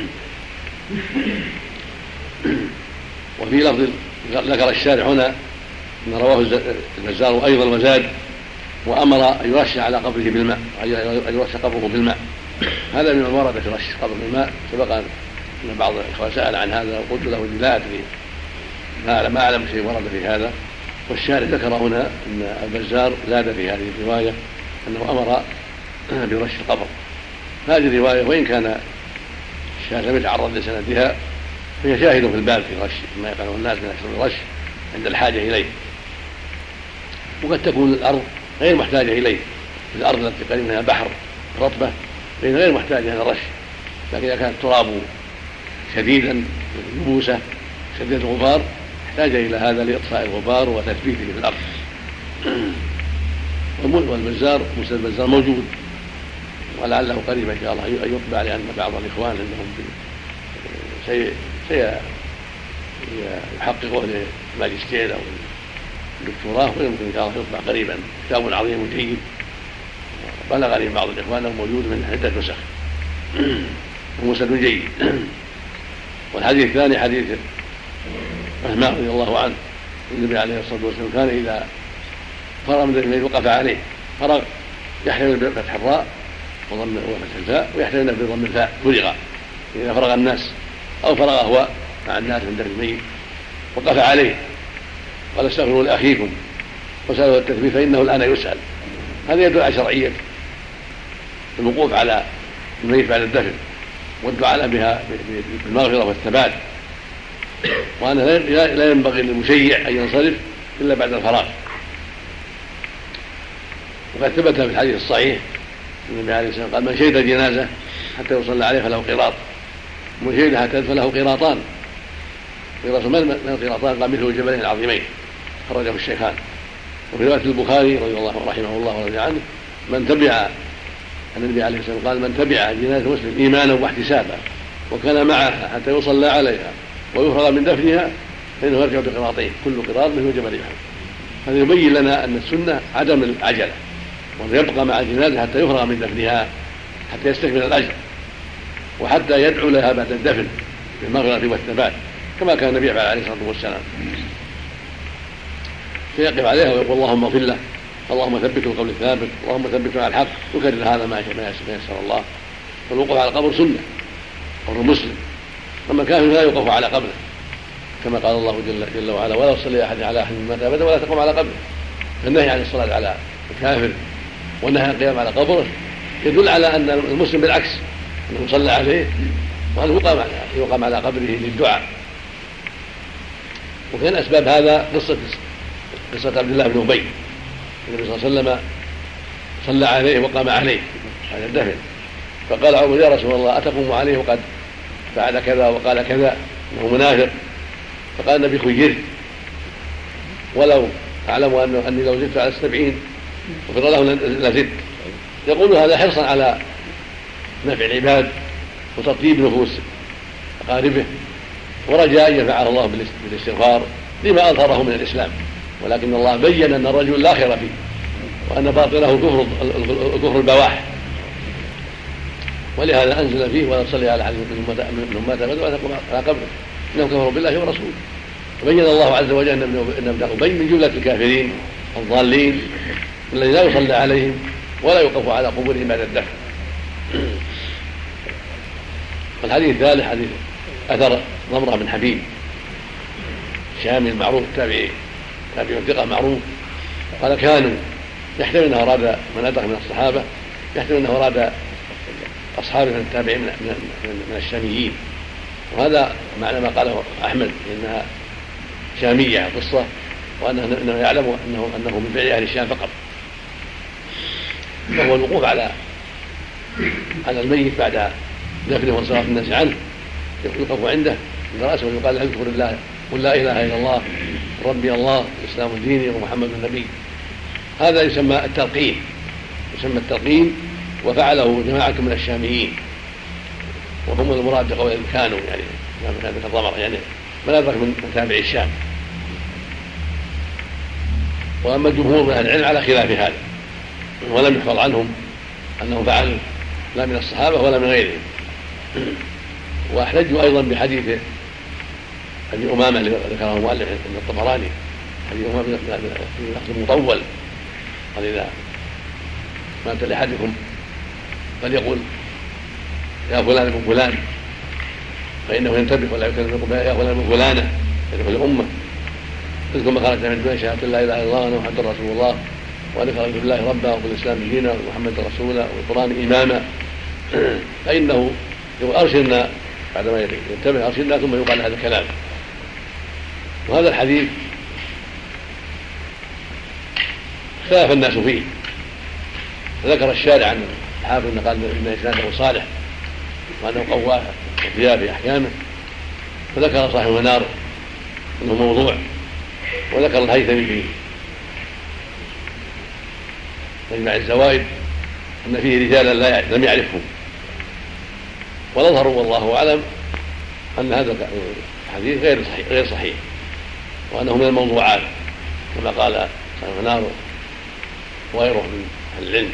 [SPEAKER 1] وفي لفظ ذكر الشارع هنا أن رواه البزار أيضا وزاد: وأمر أن يرش على قبره بالماء، أن يرش قبره بالماء. هذا مما ورد في رش قبر بالماء، سبق أن بعض الإخوة سأل عن هذا وقلت له إني لا أدري، ما أعلم شيء ورد في هذا. والشارع ذكر هنا أن البزار زاد في هذه الرواية أنه أمر برش القبر. هذه الرواية وإن كان الشارع لم يتعرض لسندها فهي شاهد في الباب في الرش، ما يفعله الناس من أكثر الرش عند الحاجة إليه. وقد تكون الأرض غير محتاجة إليه، الأرض التي قريب منها بحر رطبة فإنها غير محتاجة إلى الرش، لكن إذا كان التراب شديدا يبوسة شديد الغبار احتاج إلى هذا لإطفاء الغبار وتثبيته في الأرض. والبزار موسى البزار موجود، ولعله قريبا إن شاء الله أن يطبع، لأن بعض الإخوان عندهم شيء يحققه للماجستير أو الدكتوراه، ويمكن إن شاء الله يطبع قريبا كتاب عظيم جيد. بلغني بعض الإخوان أنه موجود من عدة نسخ ومسند جيد. والحديث الثاني حديث عثمان رضي الله عنه، النبي عليه الصلاة والسلام كان إذا فرغ من ذلك وقف عليه، فرغ يحتمل بفتح الراء وضم وفتح الفاء، ويحتمل بضم الفاء فرغ، إذا فرغ الناس أو فرغ هو مع الناس من دفن الميت وقف عليه قال: استغفروا لأخيكم وسألوا التثبيت فإنه الآن يسأل. هذا يدل على شرعية الوقوف على الميت بعد الدفن والدعاء بها بالمغفرة والثبات، وأنه لا ينبغي للمشيع أن ينصرف إلا بعد الفراغ. وقد ثبت في الحديث الصحيح النبي عليه الصلاة والسلام قال: من شهد جنازة حتى يصلى عليه فله قراط، ومن شهد حتى فله قراطان. قراط من القراطان؟ قال: مثل الجبلين العظيمين، خرجه الشيخان. وفي رواية البخاري رضي الله رحمه الله ورضي عنه: من تبع النبي عليه الصلاة والسلام قال: من تبع جنازة مسلم إيمانا واحتسابا وكان معها حتى يصلى عليها ويفرغ من دفنها فإنه يرجع بقراطين، كل قراط مثل جبل أحد. هذا يبين لنا أن السنة عدم العجلة، وأن يبقى مع الجنازة حتى يفرغ من دفنها حتى يستكمل الأجر، وحتى يدعو لها بعد الدفن بالمغفرة والثبات كما كان النبي يفعل عليه الصلاة والسلام، فيقف عليها ويقول اللهم اغفر له، اللهم ثبته القول الثابت، اللهم ثبته على الحق، يكرر هذا ما يسر الله. فالوقوف على القبر سنة، قبر مسلم، أما الكافر لا يوقف على قبره كما قال الله جل, جل وعلا ولا تصلي أحد على أحد مات أبدا ولا تقوم على قبره. فالنهي عن الصلاة على الكافر والنهي عن القيام على قبره يدل على أن المسلم بالعكس أنه يصلى عليه وأنه يقام, يقام على قبره للدعاء. وكان أسباب هذا قصة قصة عبد الله بن أبي، النبي صلى الله عليه وسلم صلى عليه وقام عليه على الدفن، فقال عمر يا رسول الله أتقوم عليه وقد فعل كذا وقال كذا انه منافق؟ فقال النبي خيرت، ولو اعلم انه اني لو زدت على السبعين وفر له لزدت. يقول هذا حرصا على نفع العباد وتطيب نفوس اقاربه ورجاء ان ينفعه الله بالاستغفار لما اظهره من الاسلام، ولكن الله بين ان الرجل لا خير فيه وان باطنه كفر الكفر البواح، ولهذا انزل فيه ولا تصلي على احد منهم مات ابدا ولا تقوم على قبره انهم كفروا بالله ورسوله. وبين الله عز وجل ان ابن ابي من جمله الكافرين الضالين الذين لا يصلى عليهم ولا يوقف على قبورهم بعد الدفن. والحديث الثالث حديث اثر ضمره بن حبيب الشامي المعروف التابعي تابعي ثقه معروف، قال كانوا يحتمل انه اراد من ادرك من الصحابه يحتمل انه اراد أصحابه من التابعين من, من, من الشاميين، وهذا معنى ما قاله أحمد إنها شامية قصة، وأنه يعلم أنه, أنه من فعل أهل الشام فقط. فهو الوقوف على على الميت بعد دفنه وانصراف الناس عنه، يوقف عنده عند رأسه ويقال له اذكر الله قل لا إله إلا الله ربي الله الإسلام ديني ومحمد النبي. هذا يسمى التلقين، يسمى التلقين، وفعله جماعة من الشاميين وهم المراد بقول كانوا يعني كان الضمر يعني من أدرك من تابع الشام. وأما الجمهور من أهل العلم على خلاف هذا، ولم يحفظ عنهم أنهم فعلوا لا من الصحابة ولا من غيرهم. واحتجوا أيضا بحديث أبي أمامة الذي ذكره المؤلف عند الطبراني، حديث أمامة بلفظ مطول قال إذا مات لأحدكم فليقول يا فلان من فلان فإنه ينتبه ولا يكلم يا فلان من فلانة يدخل الأمة، اذكر ما خرجت من دون شهادة لا إله إلا الله وأن محمدا رسول الله وأن خرجت بالله ربا وبالإسلام دينا ومحمد رسولا والقرآن إماما، فإنه يقول أرشدنا بعدما ينتبه أرشدنا ثم يقال هذا الكلام. وهذا الحديث اختلف الناس فيه، ذكر الشارع عن الحافظ أنه قال إن إسناده صالح وأنه قواه وفياه في أحكامه، وذكر صاحب المنار أنه موضوع، وذكر الهيثمي في مجمع الزوائد أن فيه رجالا لم يعرفهم، والأظهر والله أعلم أن هذا الحديث غير صحيح, غير صحيح وأنه من الموضوعات كما قال صاحب المنار وغيره من أهل العلم،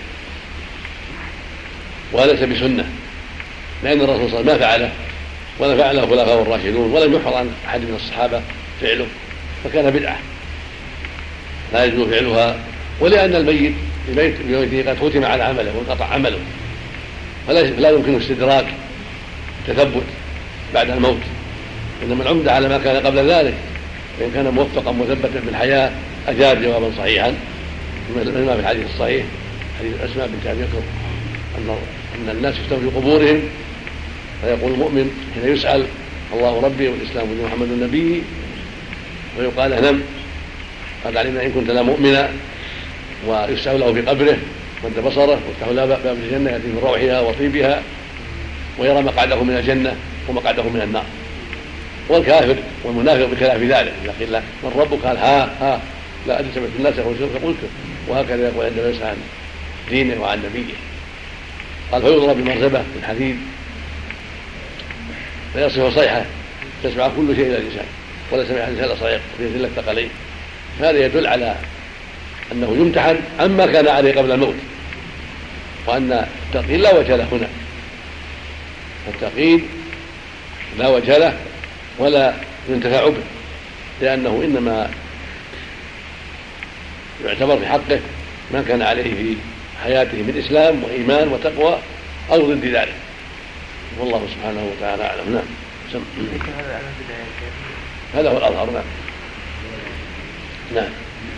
[SPEAKER 1] وليس بسنة، لأن الرسول صلى الله عليه وسلم ما فعله ولا فعله الخلفاء الراشدون ولم يحفظ عن أحد من الصحابة فعله، فكان بدعة لا يجوز فعلها، ولأن الميت بميته قد ختم على عمله وانقطع عمله فلا يمكن استدراك تثبت بعد الموت، إنما العمدة على ما كان قبل ذلك، فإن كان موفقا مثبتا في الحياة أجاب جوابا صحيحا مثل ما في الحديث الصحيح حديث أسماء بنت أبي بكر أن الناس يفتون في قبورهم فيقول المؤمن حين يسأل الله ربي والإسلام ومحمد النبي ويقال نم قد علمنا إن كنت لا مؤمنا، ويسأل له في قبره مد بصره وافتح له باب الجنة يأتي من روحها وطيبها ويرى مقعده من الجنة ومقعده من النار. والكافر والمنافق بخلاف ذلك، إذا قيل من ربك قال ها ها لا أدري سمعت الناس يقول فقلت، وهكذا يقول عندما يسأل عن دينه وعن نبيه. قال فيضرب بمرزبة من حديد فيصف صيحة تسمع كل شيء إلى الإنسان ولا سمع الإنسان صيحة فينزل لك ثقلين. هذا يدل على أنه يمتحن عما كان عليه قبل الموت، وأن التقييد لا وجه له هنا. التقييد لا وجه له ولا ينتفع به، لأنه إنما يعتبر في حقه ما كان عليه في حياته من إسلام وإيمان وتقوى أو ضد ذلك، والله سبحانه وتعالى أعلم. نعم. هذا هو الأظهر. نعم. نعم.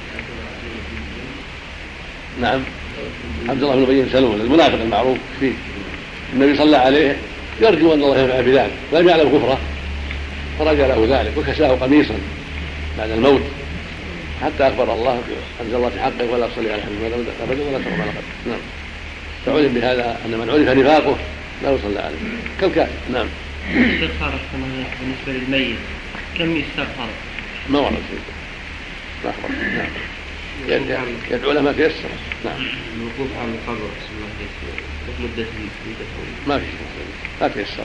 [SPEAKER 1] نعم. عبد الله بن أبي بن سلول المنافق المعروف فيه، النبي صلى الله عليه يرجو أن الله ينفع بذلك، لم يعلم كفره فرجى له ذلك وكساه قميصا بعد الموت حتى أخبر الله أنزل الله في حقه ولا تصلي على حبيب أبدا ولا تقرب على قبره. نعم. فعلم بهذا أن من عرف نفاقه لا يصلى عليه كالكافر. نعم.
[SPEAKER 9] الاستغفار بالنسبة للميت كم يستغفر؟
[SPEAKER 1] ما ورد شيء. ما أخبر. نعم. يدعو له ما تيسر. نعم.
[SPEAKER 9] الوقوف على القبر مدة
[SPEAKER 1] ما في ما تيسر.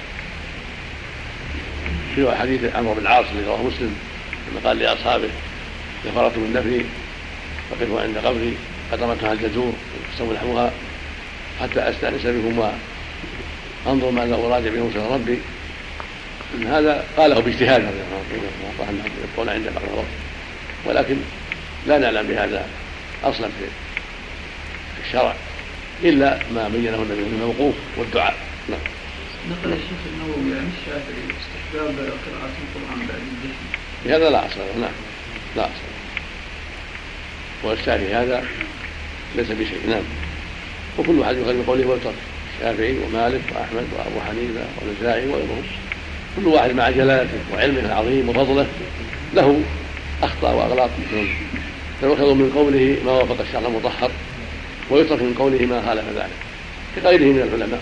[SPEAKER 1] في حديث عمرو بن العاص اللي رواه مسلم لما قال لأصحابه إذا فرغتم من دفني فقفوا عند قبري قدمتها الجزور فاستووا لحمها حتى أستأنس بكم وأنظر ماذا أراجع بهم سيد ربي. هذا قاله باجتهاد يبقون عند قبر، ولكن لا نعلم بهذا أصلا في الشرع إلا ما بينه النبي من الموقوف والدعاء. نعم.
[SPEAKER 2] نقل الشيخ النووي عن الشافعي استحباب قراءة القرآن بعد الدفن.
[SPEAKER 1] هذا لا أصل له. نعم. لا أصل له. والشافعي هذا ليس بشيء. نعم. وكل واحد يخرج بقوله ويترك، الشافعي ومالك وأحمد وأبو حنيفة والنسائي وغيرهم، كل واحد مع جلالته وعلمه العظيم وفضله له أخطاء وأغلاط، فيؤخذ من قوله ما وافق الشرع المطهر ويترك من قوله ما خالف ذلك كغيره من العلماء.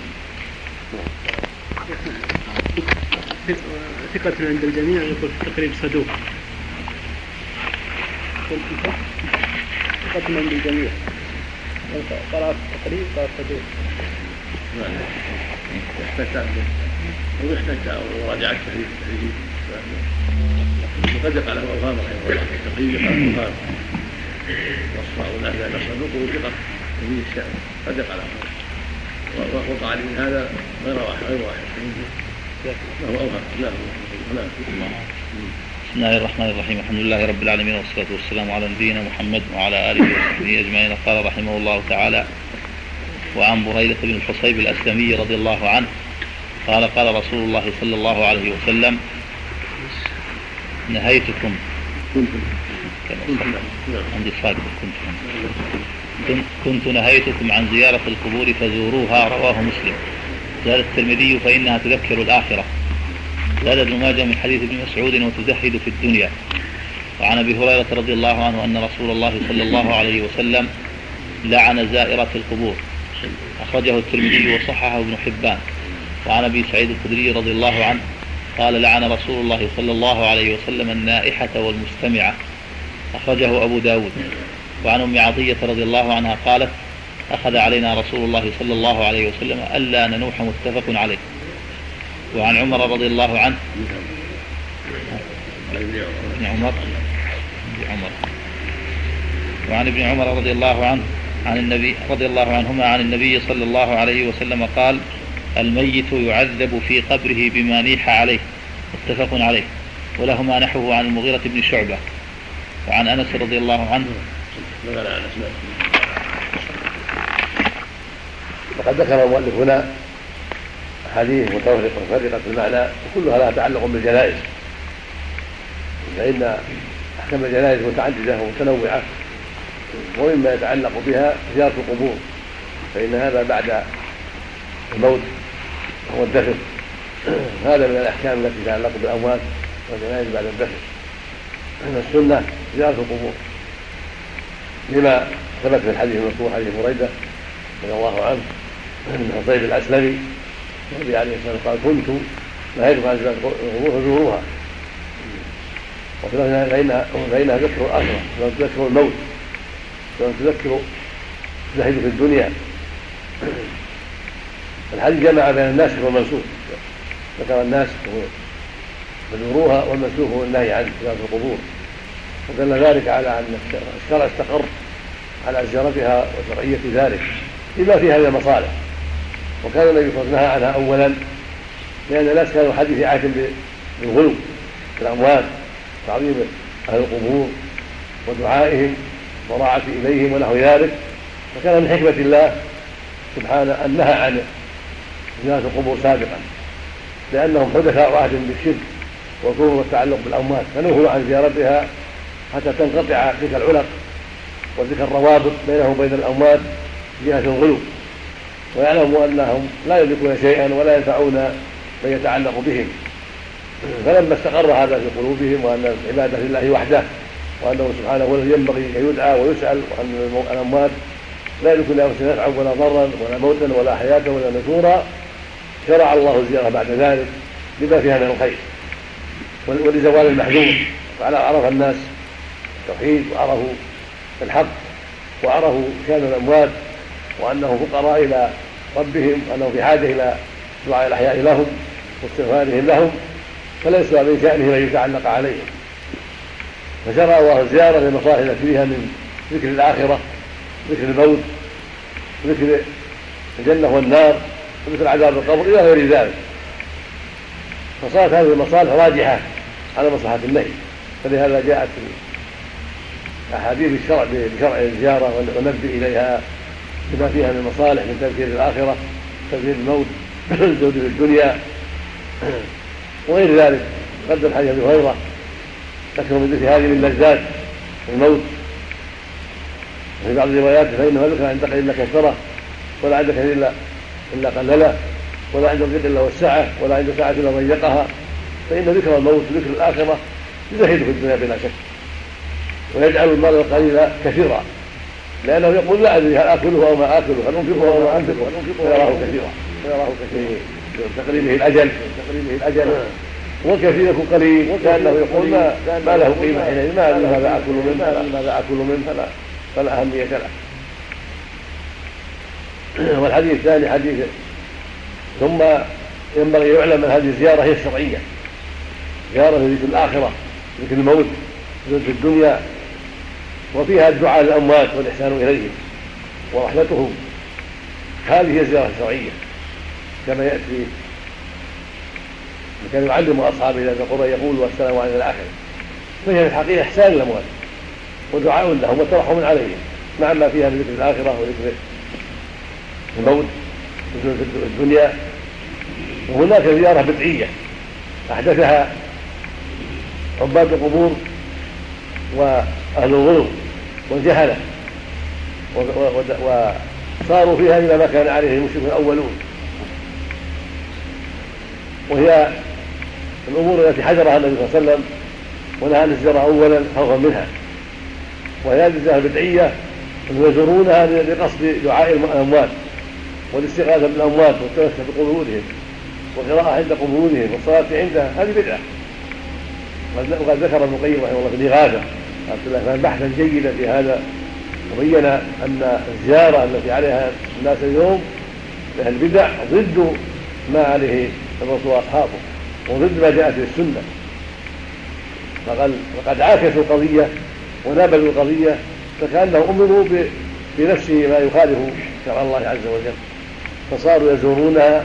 [SPEAKER 8] ثقة عند الجميع يقول في التقريب صدوق. ثقة عند الجميع قرأت التقريب قرأت صدوق.
[SPEAKER 1] يحتاج أو يحتاج أو مراجعة التحريف التحريف وقد يقع له أوهام رحمه الله في التقريب يقع له أوهام والصواب لا لا صدوقه ثقة في الشأن قد يقع له وقع عليه من هذا غير واحد غير واحد له أوهام. لا لا.
[SPEAKER 5] بسم الله الرحمن الرحيم. الحمد لله رب العالمين والصلاة والسلام على نبينا محمد وعلى آله وصحبه أجمعين. قال رحمه الله تعالى: وعن بريدة بن الحصيب الأسلمي رضي الله عنه قال قال رسول الله صلى الله عليه وسلم: نهيتكم عندي صادق كنت كنت نهيتكم عن زيارة القبور فزوروها. رواه مسلم. زاد الترمذي: فإنها تذكر الآخرة. زاد ابن ماجه من حديث ابن مسعود: وتزهد في الدنيا. وعن أبي هريرة رضي الله عنه أن رسول الله صلى الله عليه وسلم لعن زائرة القبور. أخرجه الترمذي وصححه ابن حبان. وعن أبي سعيد الخدري رضي الله عنه قال: لعن رسول الله صلى الله عليه وسلم النائحة والمستمعة. أخرجه أبو داود. وعن أم عطية رضي الله عنها قالت: أخذ علينا رسول الله صلى الله عليه وسلم ألا ننوح. متفق عليه. وعن عمر رضي الله عنه ابن عمر عمر وعن ابن عمر رضي الله عنه عن النبي رضي الله عنهما عن النبي صلى الله عليه وسلم قال: الميت يعذب في قبره بما نيح عليه. متفق عليه. ولهما نحوه عن المغيرة بن شعبة. وعن أنس رضي الله عنه.
[SPEAKER 1] وقد ذكر المؤلف هنا أحاديث متفرقة في المعنى وكلها لها تعلق بالجنائز، فإن أحكام الجنائز متعددة ومتنوعة، ومما يتعلق بها زيارة القبور، فإن هذا بعد الموت هو الدفن. هذا من الأحكام التي تتعلق بالأموات والجنائز بعد الدفن. أن السنة زيارة القبور لما ثبت في الحديث المذكور حديث بريدة رضي الله عنه من حصيب الأسلمي النبي عليه الصلاة والسلام قال: كنت نهيتكم عن زيارة القبور فزوروها، فإنها فإنها تذكر الآخرة وتذكر الموت وتذكر الزهد في الدنيا. الحديث جمع بين الناسخ والمنسوخ، ذكر الناسخ فزوروها والمنسوخ هو النهي عن زيارة القبور، ودل ذلك على أن الشرع استقر على زيارتها وشرعية ذلك لما فيها من المصالح. وكان النبي صلى الله عليه وسلم نهى عنها أولا لأن الناس كانوا حديث عهد بالغلو في الأموات تعظيم أهل القبور ودعائهم وراعة إليهم ونحو ذلك، فكان من حكمة الله سبحانه أن نهى عن زيارة القبور سابقا، لأنهم حدثاء عهد بالشرك والكفر والتعلق بالأموات، فنهوا عن زيارتها حتى تنقطع تلك العلق وتلك الروابط بينهم وبين الأموات جهة الغلو، ويعلموا أنهم لا يملكون شيئا ولا ينفعون من يتعلق بهم. فلما استقر هذا في قلوبهم وأن العبادة لله وحده وأنه سبحانه هو الذي ينبغي أن يدعى ويسأل، وأن الأموات لا يملكون لأنفسهم نفعا ولا ضرا ولا موتا ولا حياة ولا نشورا، شرع الله الزيارة بعد ذلك بما فيها من الخير ولزوال المحذور. وعلى عرف الناس التوحيد وعرفوا الحق وعرفوا شان الأموات وأنهم فقراء إلى ربهم وأنهم في حاجة إلى دعاء الأحياء لهم واستغفارهم لهم، فليس من شأنهم أن يتعلق عليهم. فشرع الله الزيارة للمصالح التي فيها من ذكر الآخرة، ذكر الموت، ذكر الجنة والنار، وذكر عذاب القبر إلى غير ذلك، فصارت هذه المصالح راجحة على مصلحة النهي. فلهذا جاءت أحاديث الشرع بشرع الزيارة ونبدأ إليها بما فيها من المصالح من تذكير الآخرة، تذكير الموت، الزهد في الدنيا وغير ذلك. قدم حديث أبي هريرة ذكر من ذكر هذه من لذات الموت في بعض الروايات، فإنه ذكر عندك إلا كثرة ولا عندك إلا إلا قلله ولا عند الضيق إلا وسعه ولا عند ساعة إلا ضيقها. فإن ذكر الموت ذكر الآخرة يزهد في الدنيا بلا شك، ويجعل المال القليل كثيرا، لأنه يقول لا أدري هل آكله أو ما آكله، هل أنفقه أو ما أنفقه، فيراه كثيرا فيراه كثيرا تقريبه الأجل تقريبه الأجل والكثير يكون قليل، وكأنه يقول ما, ما له قيمة حينئذ، ما أدري ماذا آكل منه ماذا آكل منه فلا, فلا أهمية له. والحديث الثاني حديث ثم ينبغي يعلم أن هذه الزيارة هي الشرعية، زيارة ذكر الآخرة ذكر الموت ذكر الدنيا، وفيها الدعاء للأموات والإحسان إليهم ورحمتهم. هذه هي الزيارة الشرعية كما يأتي كان يعلم أصحابه إلى القرى يقول والسلام على الآخر، فهي في الحقيقة إحسان للأموات ودعاء لهم وترحم عليهم مع ما فيها من ذكر الآخرة وذكر الموت وذكر الدنيا. وهناك زيارة بدعية أحدثها عباد القبور وأهل الغلو والجهلة، وصاروا فيها إلى ما كان عليه المشركون الأولون، وهي الأمور التي حذرها النبي صلى الله عليه وسلم ونهى عن الزيارة أولا خوفا منها. وهي الزيارة البدعية يزورونها لقصد دعاء الأموات والاستغاثة بالأموات والتوسل بقبورهم والقراءة عند قبورهم والصلاة عندها، هذه بدعة. وقد ذكر ابن القيم رحمه الله في الإغاثة كان بحثا جيدا في هذا، وبين أن الزيارة التي عليها الناس اليوم لها البدع ضد ما عليه الرسول وأصحابه وضد ما جاءت في السنة. فقد عاكسوا القضية ونابلوا القضية، فكأنهم أمروا بنفسه ما يخالف شرع الله عز وجل، فصاروا يزورونها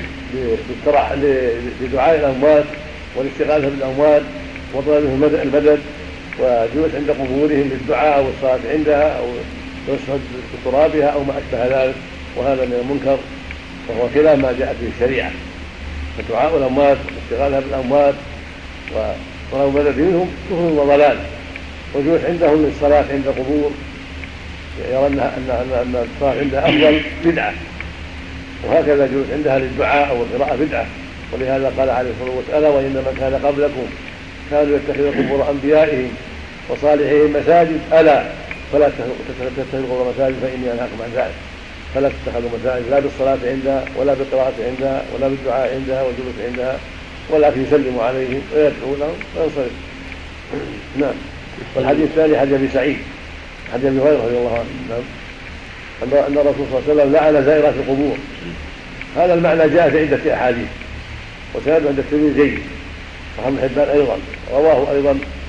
[SPEAKER 1] لدعاء الأموات والاستغاثة بالأموات وطلبهم المدد وجلوس عند قبورهم للدعاء والصلاة عندها أو يسجد بترابها أو ما أشبه ذلك، وهذا من المنكر وهو خلاف ما جاءت به الشريعة. فدعاء الأموات والاستغاثة بالأموات وطلب المدد منهم كفر وضلال، وجلوس عندهم للصلاة عند قبور يرى أن الصلاة عندها أفضل بدعة، وهكذا جلوس عندها للدعاء أو القراءة بدعة. ولهذا قال عليه الصلاة والسلام وإنما كان قبلكم كانوا يتخذون قبور أنبيائهم وصالحهم مساجد ألا فلا تتخذوا قبور مساجد فإني أنهاكم عن ذلك. فلا تتخذوا مساجد لا بالصلاة عندها ولا بالقراءة عندها ولا بالدعاء عندها والجلوس عندها، ولكن يسلموا عليهم ويدعو لهم وينصرف. نعم. والحديث الثاني حديث أبي سعيد حديث أبي هريرة رضي الله عنه نعم أن الرسول صلى الله عليه وسلم لعن زائرات القبور. هذا المعنى جاء في عدة أحاديث وسند عند الترمذي جيد، وابن حبان أيضا رواه أيضا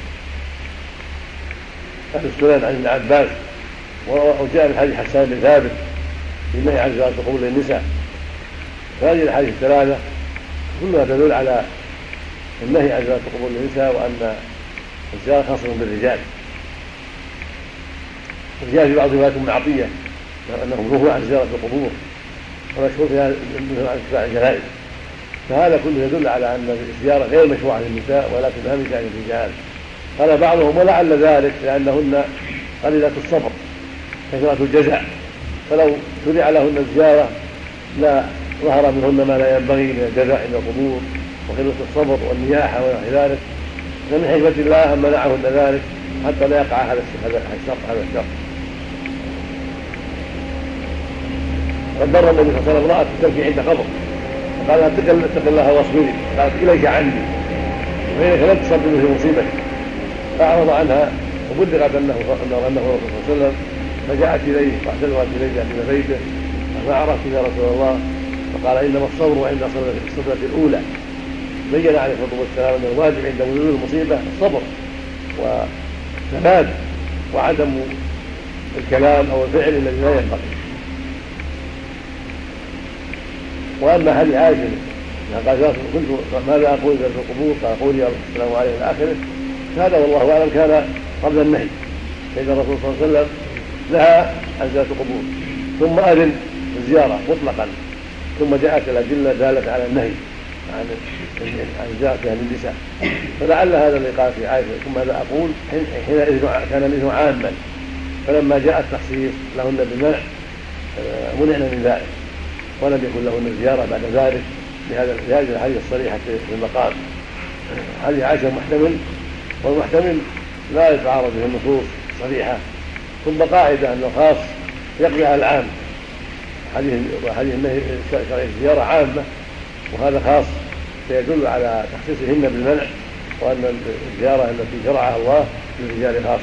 [SPEAKER 1] أهل السنن عن ابن عباس، وجاء من حديث حسان بن ثابت في النهي عن زيارة القبور للنساء. فهذه الأحاديث الثلاثة كلها تدل على النهي عن زيارة قبور النساء، وأن الزيارة خاصة بالرجال. وجاء في بعض روايات ام عطيه انهم نهوا عن زياره القبور، ومشهور فيها النهي عن اتباع الجنائز. فهذا كله يدل على ان الزياره غير مشروعه للنساء ولكنها من شان الرجال. قال بعضهم ولعل ذلك لانهن قليلات الصبر كثرة الجزع، فلو شرع لهن الزياره لا ظهر منهن ما لا ينبغي من الجزع عند القبور وقله الصبر والنياحه ونحو ذلك. فمن حكمه الله ان منعهن ذلك حتى لا يقع هذا الشر هذا الشر. قد مر النبي صلى الله عليه وسلم امرأة تبكي عند قبر فقال اتق الله واصبري، قالت اليك عني فانك لم تصب به مصيبتك، فاعرض عنها وبلغت انه انه انه رسول الله صلى الله عليه وسلم، فجاءت اليه واعتذرت اليه الى بيته فما عرفت يا رسول الله، فقال انما الصبر عند الصدمة الاولى. بين عليه الصلاه والسلام ان الواجب عند وجود المصيبه الصبر والثبات وعدم الكلام او الفعل الذي لا ينبغي. واما حديث عائشه قال كنت ماذا اقول في القبور؟ قال قولي السلام عليكم الى اخره. هذا والله اعلم كان قبل النهي، فإن الرسول صلى الله عليه وسلم نهى عن زيارة القبور ثم اذن الزياره مطلقا، ثم جاءت الادله داله على النهي عن عن زيارة اهل النساء. فلعل هذا اللي قال في عائشه ثم ماذا اقول حينئذ كان النهي عاما، فلما جاء التخصيص لهن بالمنع منعنا من ذلك، ولم يكن لهن الزياره بعد ذلك بهذا بهذه الحديث الصريحه في المقام. حديث عائشه محتمل، والمحتمل لا يتعارض به النصوص صريحه. ثم قاعده ان الخاص يقضي على العام، حديث حديث النهي شرع الزياره عامه وهذا خاص، فيدل على تخصيصهن بالمنع، وان الزياره التي شرعها الله للرجال خاصه.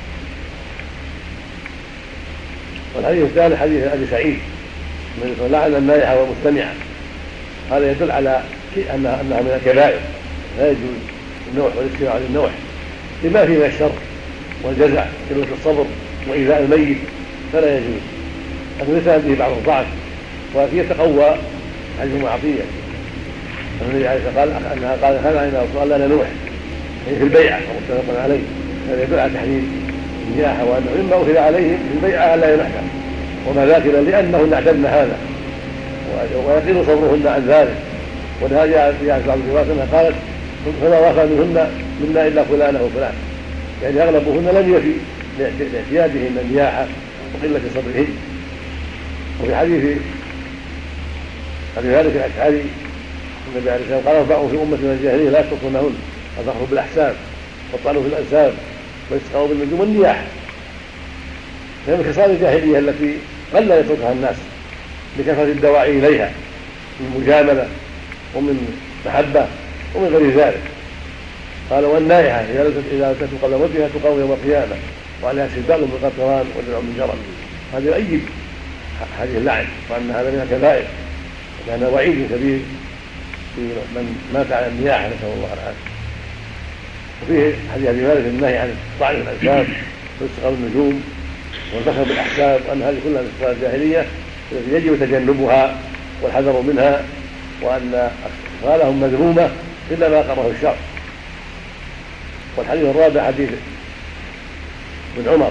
[SPEAKER 1] والحديث الثالث حديث ابي سعيد من لعن النائحه والمستمعه، هذا يدل على انها انها من الكبائر، لا يجوز النوح والاستماع للنوح لما فيه من الشر والجزع قله الصبر وايذاء الميت، فلا يجوز. المثال به بعض الضعف وفي يتقوى حديث ام عطيه النبي عليه الصلاه والسلام قال انها قال هذا عند رسول الله لا نوح في البيعه متفق عليه، هذا يدل على تحريم النياحه وانه مما اخذ عليهم في البيعه لا ينحى، وما ذاك لانهن اعتدن هذا ويقل صبرهن عن ذلك. ولهذا في بعض الروايات انها قالت فما وفى منهن منا الا فلان او فلان، يعني اغلبهن لم يفي لاعتيادهن النياحه وقله صبرهن. وفي حديث ابي مالك الاشعري النبي عليه الصلاه والسلام قال اربع في امه من الجاهليه لا يتركونهن: الفخر بالاحساب والطعن في الانساب والاستسقاء بالنجوم والنياحه. هي من خصال الجاهليه التي قل يتركها الناس بكثره الدواعي اليها من مجامله ومن محبه ومن غير ذلك. قال والنائحه اذا لم تكن قبل موتها تقوم يوم القيامه وعليها سلبال من قطران ودرع من جرم. هذا يؤيد هذه اللعن وان هذا من الكبائر، لأن وعيد كبير في من مات على النياحه نسال الله العافيه. وفيه حديث ابي مالك النهي عن طعن الانساب واستسقاء النجوم والفخر بالاحساب، وان هذه كلها من خصال الجاهليه التي يجب تجنبها والحذر منها، وان اخصالهم مذمومه الا ما اقره الشرع. والحديث الرابع حديث ابن عمر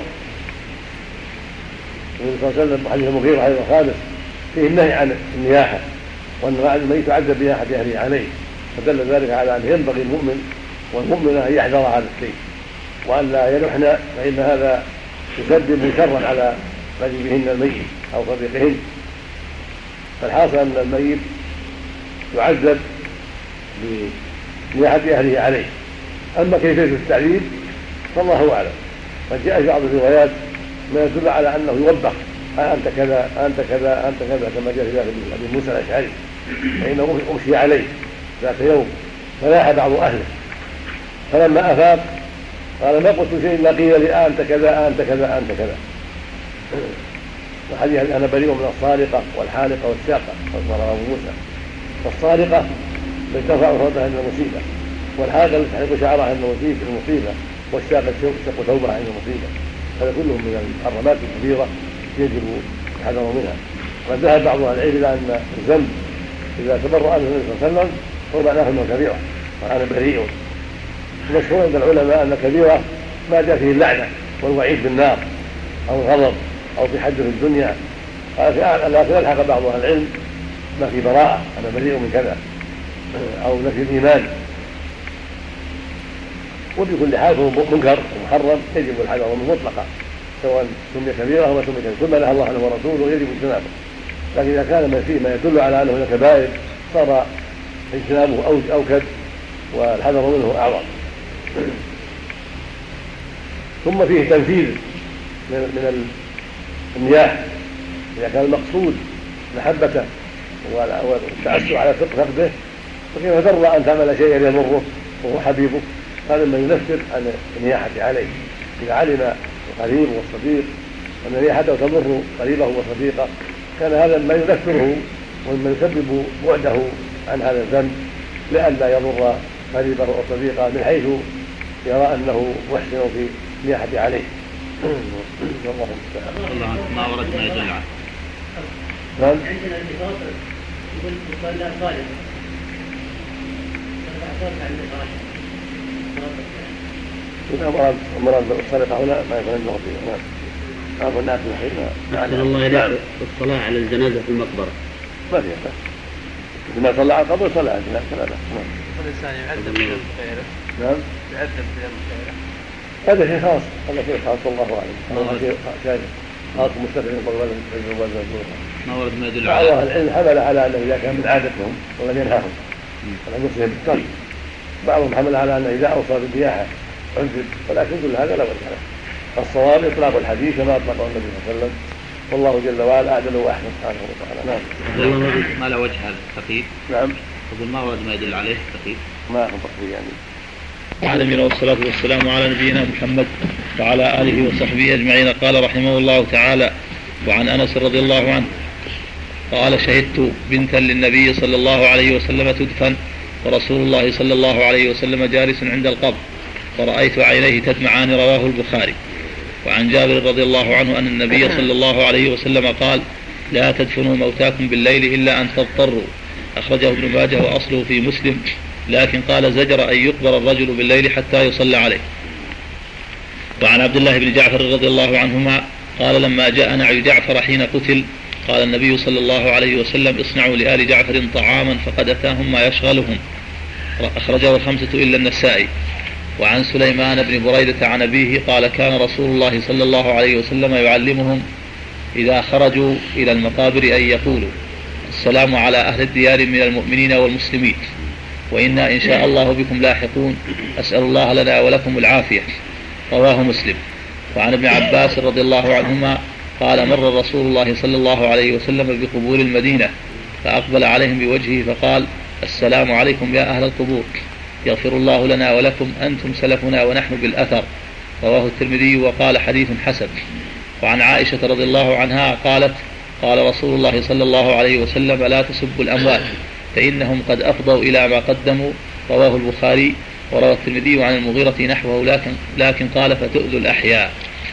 [SPEAKER 1] النبي صلى الله عليه وسلم حديث المغيرة حديث الخامس فيه النهي عن النياحه وان الميت يعذب بنياحه اهله عليه، فدل ذلك على ان ينبغي المؤمن والمؤمنه ان يحذر هذا الشيء وان لا ينحن، فان هذا يسبب شرا على قريبهن الميت او صديقهن. فالحاصل ان الميت يعذب بنياحه اهله عليه. اما كيفيه التعذيب فالله اعلم. قد جاء في بعض الروايات ما يدل على انه يوبخ: انت كذا انت كذا انت كذا، كما جاء في ذلك ابي موسى الاشعري فانه اغشي عليه ذات يوم فلاح بعض اهله، فلما افاق قال: ما قلت شيء الا قيل لي انت كذا انت كذا انت كذا. وحديث انا بريء من الصارقه والحالقه والشاقه قال ابو موسى. فالصارقه التي ترفع صوتها عند المصيبه، والحالقه التي تحرق شعرها عند المصيبه، والشاقه تشق ثوبها عند المصيبه. هذا كله من المحرمات الكبيره يجب الحذر منها. وقد ذهب بعض اهل العلم الى ان الذنب اذا تبرأ منه النبي صلى الله عليه وسلم هو معناه انه كبيره وانا بريء. المشهور عند العلماء ان الكبيره ما جاء فيه اللعنه والوعيد بالنار او الغضب او في حد في الدنيا، لكن الحق بعض اهل العلم ما في براءه انا بريء من كذا او نفي الايمان. وبكل حال هو منكر ومحرم يجب الحذر منه مطلقا، سواء سمي كبيره او ما سمي كبيره، كل ما نهى الله عنه ورسوله يجب اجتنابه. لكن اذا كان ما فيه ما يدل على انه من الكبائر صار اجتنابه اوكد والحذر منه اعظم. ثم فيه تنفيذ من النياح اذا كان المقصود محبته والتعسف على فقده، فكيف ترضى ان تعمل شيئا يضره وهو حبيبه؟ هذا ما ينفر عن النياحه عليه. اذا علم القريب والصديق ان نياحته تضر قريبه وصديقه كان هذا ما ينفره ومما يسبب بعده عن هذا الذنب لئلا يضر قريبه وصديقه من حيث يرى انه محسن في النياحه عليه. والله المستعان.
[SPEAKER 5] ما ورد ما يدل عنه.
[SPEAKER 1] نعم.
[SPEAKER 8] عندنا النقاط يقول يصلى غالبا.
[SPEAKER 1] إذا مرض مرض السرقة هنا ما يكون عنده فيها. نعم. أعرف الناس الحين.
[SPEAKER 7] أحسن الله إليك الصلاة على الجنازة في المقبرة.
[SPEAKER 1] ما فيها بس. إذا صلى على القبر صلى على الجنازة فلا بأس. نعم.
[SPEAKER 9] والإنسان يعذب بذنب غيره.
[SPEAKER 1] نعم.
[SPEAKER 9] يعذب بذنب غيره.
[SPEAKER 1] هذا شيء خاص، هذا شيء خاص والله أعلم. هذا شيء خاص مستفيد من القبر.
[SPEAKER 5] ما ورد ما يدل
[SPEAKER 1] على.
[SPEAKER 5] على.
[SPEAKER 1] بعض العلم حمل على أنه إذا كان من عادتهم ولم ينهاهم على مسلم بالترك. بعضهم حمل على أن إذا أوصى بالنياحة عذب، ولكن كل هذا لا وجه له. الصواب إطلاق الحديث كما أطلقه النبي صلى الله عليه وسلم، والله جل وعلا أعدل وأحسن سبحانه وتعالى. نعم.
[SPEAKER 5] ما له وجه هذا التقييد.
[SPEAKER 1] نعم.
[SPEAKER 5] يقول ما ورد ما يدل عليه التقييد.
[SPEAKER 1] ما هو تقييد يعني.
[SPEAKER 5] العالمين والصلاة والسلام على نبينا محمد وعلى آله وصحبه أجمعين. قال رحمه الله تعالى: وعن أنس رضي الله عنه قال: شهدت بنتا للنبي صلى الله عليه وسلم تدفن ورسول الله صلى الله عليه وسلم جالس عند القبر فرأيت عينيه تدمعان، رواه البخاري. وعن جابر رضي الله عنه أن النبي صلى الله عليه وسلم قال: لا تدفنوا موتاكم بالليل إلا أن تضطروا، أخرجه ابن ماجه وأصله في مسلم، لكن قال: زجر أن يقبر الرجل بالليل حتى يصلى عليه. وعن عبد الله بن جعفر رضي الله عنهما قال: لما جاء نعي جعفر حين قتل قال النبي صلى الله عليه وسلم: اصنعوا لآل جعفر طعاما فقد أتاهم ما يشغلهم، أخرجه الخمسة إلا النسائي. وعن سليمان بن بريدة عن أبيه قال: كان رسول الله صلى الله عليه وسلم يعلمهم إذا خرجوا إلى المقابر أن يقولوا: السلام على أهل الديار من المؤمنين والمسلمين، وإنا إن شاء الله بكم لاحقون، أسأل الله لنا ولكم العافية، رواه مسلم. وعن ابن عباس رضي الله عنهما قال: مر رسول الله صلى الله عليه وسلم بقبور المدينة فأقبل عليهم بوجهه فقال: السلام عليكم يا أهل القبور، يغفر الله لنا ولكم، أنتم سلفنا ونحن بالأثر، رواه الترمذي وقال: حديث حسن. وعن عائشة رضي الله عنها قالت: قال رسول الله صلى الله عليه وسلم: لا تسبوا الأموات فإنهم قد أفضوا إلى ما قدموا، رواه البخاري. وروى الترمذي عن المغيرة نحوه لكن, لكن قال: فتؤذوا الأحياء.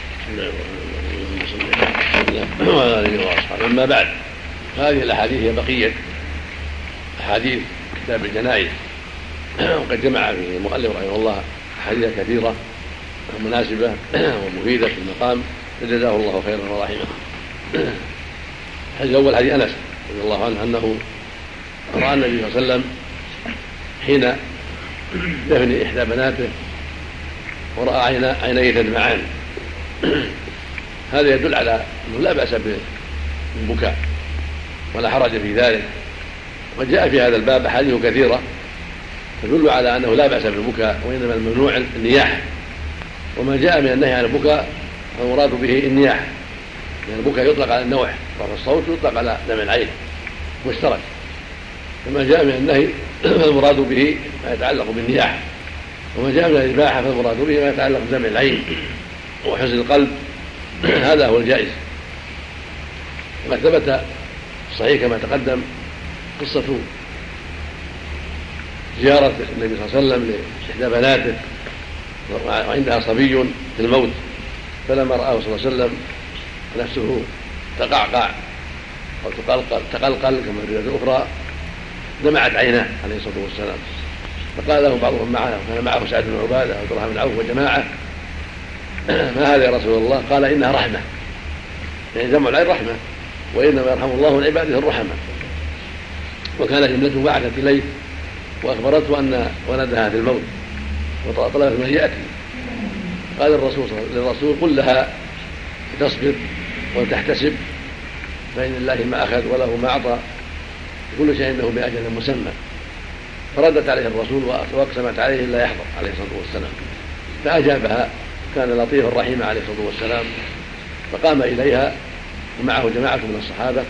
[SPEAKER 1] أما بعد، هذه الأحاديث هي بقية أحاديث كتاب الجنائز، وقد جمع في المؤلف رحمه الله أحاديث كثيرة مناسبة ومفيدة في المقام، فجزاه الله خيرا ورحمه. الحديث الأول حديث أنس رضي الله عنه أنه رأى النبي صلى الله عليه وسلم حين دفن إحدى بناته ورأى عينيه تدمعان. هذا يدل على أنه لا بأس بالبكاء ولا حرج في ذلك، وقد جاء في هذا الباب أحاديث كثيرة تدل على أنه لا بأس بالبكاء، وإنما الممنوع النياحة. وما جاء من النهي عن البكاء فالمراد به النياحة، لأن البكاء يطلق على النوح رفع الصوت يطلق على دمع العين مشترك. فما جاء من النهي فالمراد به ما يتعلق بالنياحة، وما جاء من الإباحة فالمراد به ما يتعلق بدمع العين وحزن القلب. هذا هو الجائز. وقد ثبت صحيح كما تقدم قصة زيارة النبي صلى الله عليه وسلم لإحدى بناته وعندها صبي في الموت، فلما رآه صلى الله عليه وسلم نفسه تقعقع أو تقلقل, تقلقل كما في الرواية الأخرى، دمعت عيناه عليه الصلاة والسلام. فقال له بعضهم معه، كان معه سعد بن عبادة وعبد الرحمن بن عوف وجماعة: ما هذا يا رسول الله؟ قال: إنها رحمة، يعني دمع العين رحمة، وإنما يرحم الله من عباده الرحمة. وكان ابنته بعثت إليه وأخبرته أن ولدها في الموت وطلبت من يأتي. قال الرسول للرسول: قل لها تصبر وتحتسب، فإن الله ما أخذ وله ما أعطى، كل شيء عنده بأجل مسمى. فردت عليه الرسول وأقسمت عليه لا يحضر عليه الصلاة والسلام، فأجابها، كان لطيفا رحيما عليه الصلاة والسلام. فقام إليها ومعه جماعة من الصحابة،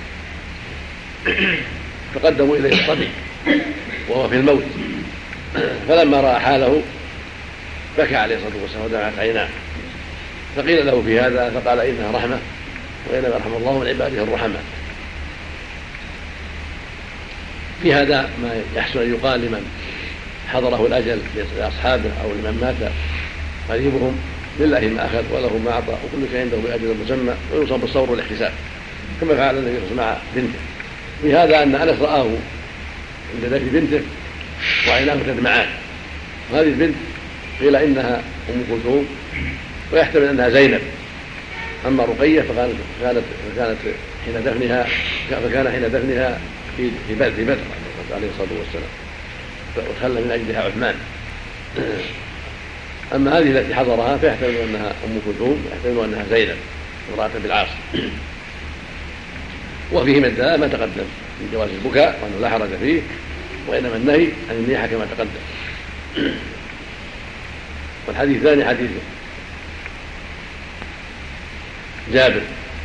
[SPEAKER 1] فقدموا إليه الصبي وهو في الموت، فلما رأى حاله بكى عليه الصلاة والسلام ودمعت عيناه. فقيل له في هذا فقال: إنها رحمة، وإنما يرحم الله من عباده الرحماء. في هذا ما يحسن أن يقال لمن حضره الأجل لأصحابه أو لمن مات قريبهم: لله ما أخذ وله ما أعطى، وكل شيء عنده بأجل مسمى، ويوصف بالصبر والاحتساب، كما فعل النبي صلى الله عليه وسلم مع بنته. في هذا أن أنس رآه عند ذكر بنته وعيناه تدمعان. وهذه البنت قيل إنها أم كلثوم، ويحتمل أنها زينب. أما رقية فكانت فكانت حين دفنها فكان حين دفنها في بدر في بدر عليه الصلاة والسلام، وتخلى من أجلها عثمان. أما هذه التي حضرها فيحتمل أنها أم كلثوم، ويحتمل أنها زينب امرأة بالعاص. وفيه من دل ما تقدم من جواز البكاء وأنه لا حرج فيه، وإنما النهي عن النياحة كما تقدم. والحديث الثاني حديث جابر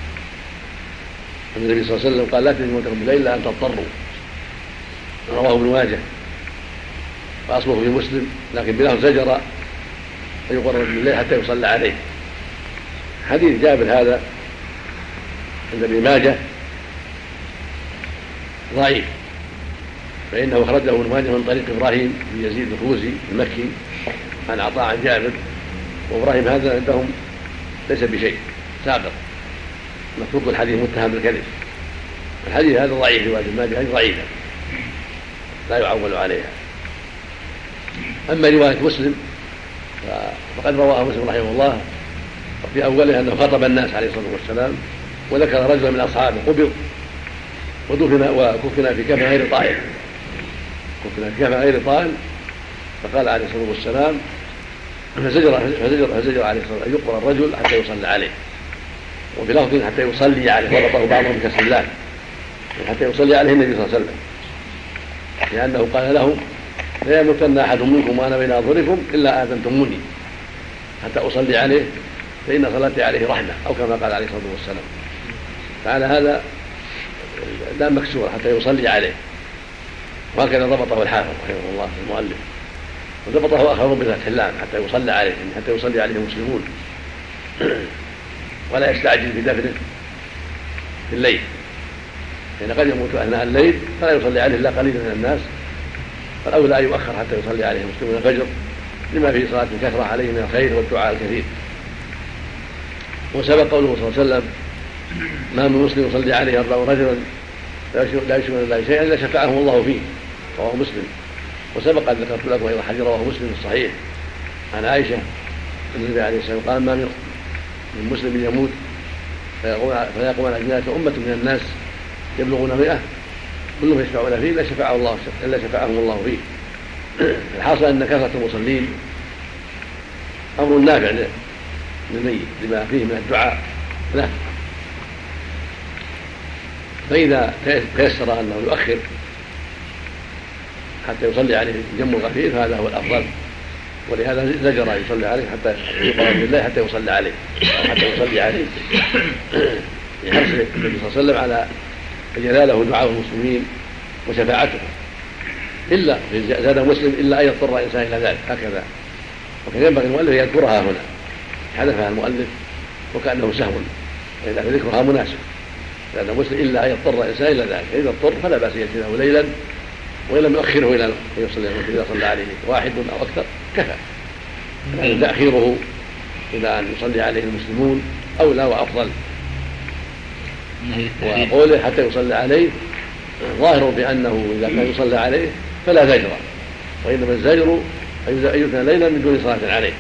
[SPEAKER 1] أن النبي صلى الله عليه وسلم قال: لا تجدوا موتكم بالليل إلا أن تضطروا. رواه ابن ماجه وأصله في مسلم، لكن بلفظ زجر أن يقرب بالليل حتى يصلى عليه. حديث جابر هذا عند ابن ماجه ضعيف، فإنه أخرجه ابن ماجه من طريق إبراهيم بن يزيد الخوزي المكي عن عطاء عن جابر، وإبراهيم هذا عندهم ليس بشيء، ساقط، متروك الحديث، متهم بالكذب. الحديث هذا ضعيف، رواية ابن ماجه ضعيفة لا يعول عليها. أما رواية مسلم فقد رواها مسلم رحمه الله في أوله أنه خطب الناس عليه الصلاة والسلام، وذكر رجلا من أصحابه قبض ودفن وكفن في كفن غير طائل، كفن في كفن غير طائل، فقال عليه الصلاة والسلام: فزجر فزجر فزجر عليه الصلاة والسلام أن يقبر الرجل حتى يصلى عليه، وفي لفظ حتى يصلي عليه، وربطه بعضهم بكسر اللام، حتى يصلي عليه النبي صلى الله عليه وسلم، لأنه قال لهم: لا يموتن أحد منكم وأنا بين أظهركم إلا آذنتموني حتى أصلي عليه، فإن صلاتي عليه رحمة، أو كما قال عليه الصلاة والسلام. فعلى هذا لا مكسور حتى يصلي عليه، وهكذا ضبطه الحافظ رحمه الله المؤلف، وضبطه آخرون بفتح اللام حتى يصلى عليه، حتى يصلي عليه المسلمون، ولا يستعجل في دفنه في الليل، لأن قد يموت أثناء الليل فلا يصلي عليه إلا قليل من الناس، فالأولى أن يؤخر حتى يصلي عليه المسلمون الفجر، لما فيه صلاة الكثرة عليه من الخير والدعاء الكثير. وسبق قوله صلى الله عليه وسلم: ما من مسلم يصلي عليه أربع رجلا لا يشرك بالله شيئا إلا شفعهم الله فيه، رواه مسلم. وسبق أن ذكرت لكم أيضا حديث رواه مسلم الصحيح عن عائشة أن النبي عليه الصلاة والسلام قال: ما من مسلم يموت فيقوم على جنازته أمة من الناس يبلغون مئة كلهم يشفعون فيه إلا شفعه الله إلا شفعهم الله فيه. الحاصل أن كثرة المصلين أمر نافع للميت لما فيه من الدعاء له، فإذا تيسر أنه يؤخر حتى يصلي عليه الجم الغفير فهذا هو الأفضل، ولهذا زجر أن يصلي عليه حتى يقرب بالله حتى يصلي عليه أو حتى يصلي عليه، يحرص النبي صلى الله عليه وسلم على أن يناله دعاء المسلمين وشفاعته، إلا زاد مسلم إلا أن يضطر إنسان إلى ذلك، هكذا. وكان ينبغي المؤلف يذكرها هنا، حذفها المؤلف وكأنه سهو، لأن ذكرها مناسب، لأن مسلم إلا أن يضطر إنسان إلى ذلك، إذا اضطر فلا بأس يجلسه ليلا وإن لم يؤخره إلى أن يصلي إذا صلى عليه واحد أو أكثر كفى، يعني تأخيره إلى أن يصلي عليه المسلمون أولى وأفضل. وقوله حتى يصلي عليه ظاهر بأنه إذا كان يصلى عليه فلا زجر، وإنما الزجر أن يدفن ليلا من دون صلاة عليه،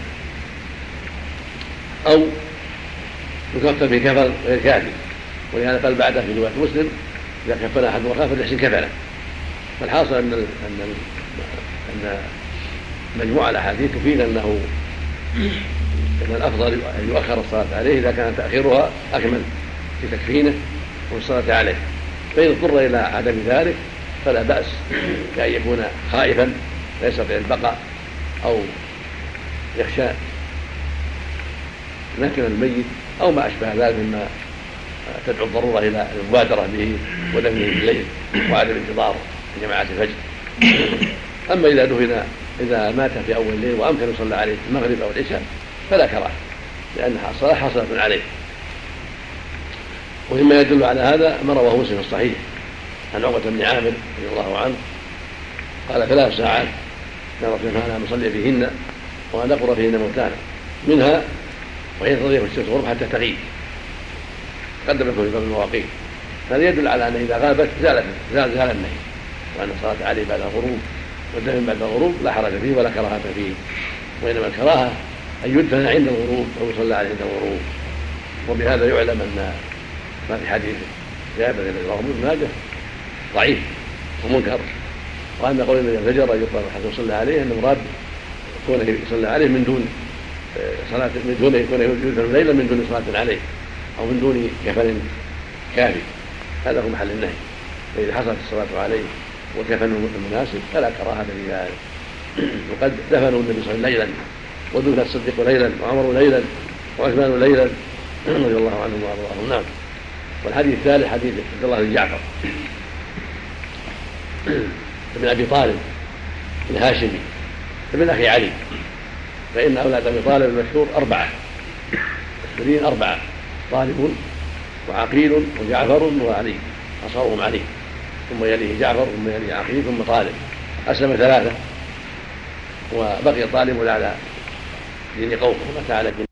[SPEAKER 1] أو يكفن بكفن غير كافي. ولهذا قال بعده في رواية مسلم: إذا كفن أحد أخاه فليحسن كفنه. فالحاصل أن أن أن مجموع الأحاديث تفيد أنه أن الأفضل أن يؤخر الصلاة عليه إذا كان تأخيرها أكمل في تكفينه والصلاة عليه. فإن اضطر إلى عدم ذلك فلا بأس، كأن يكون خائفا لا يستطيع البقاء أو يخشى نكن الميت أو ما أشبه ذلك مما تدعو الضرورة إلى المبادرة به ودفنه في الليل وعدم انتظار جماعة الفجر. أما إذا دفن إذا مات في أول الليل وأمكن يصلى عليه المغرب أو العشاء فلا كراهة، لأن الصلاة حصلت عليه. ومما يدل على هذا ما رواه مسلم في الصحيح عن عقبة بن عامر رضي الله عنه قال: ثلاث ساعات يا رسول الله أن نصلي فيهن وأن نقر فيهن موتانا، منها وحين تضيق الشمس غرب حتى تغيب، قدم لكم في باب المواقيت. هذا يدل على أن إذا غابت زال زال زال النهي، وأن الصلاة عليه بعد الغروب والدفن بعد الغروب لا حرج فيه ولا كراهة فيه، وإنما الكراهة أن يدفن عند الغروب أو يصلى عليه عند الغروب. وبهذا يعلم أن ما في حديث جابر الذي رواه ابن ماجه ضعيف ومنكر، وأن قول النبي الفجر يقال حتى يصلى عليه أن المراد كونه يصلى عليه من دون صلاة، من دون يكون يدفن ليلا من دون صلاة عليه أو من دون كفن كافي. هذا هو محل النهي. فإذا حصلت الصلاة عليه وكفنه المناسب فلا كراهة في ذلك. وقد دفنوا النبي صلى الله عليه وسلم ليلا، ودفن الصديق ليلا، وعمر ليلا، وعثمان ليلا رضي الله عنهم وارضاهم. نعم. والحديث الثالث حديث عبد الله بن جعفر ابن ابي طالب الهاشمي ابن اخي علي، فان اولاد ابي طالب المشهور اربعه اثنين اربعه: طالب وعقيل وجعفر وعلي، اصغرهم علي، ثم يليه جعفر، ثم يليه عقيل، ثم طالب. اسلم ثلاثه وبقي طالب على دين قومه ومات على دين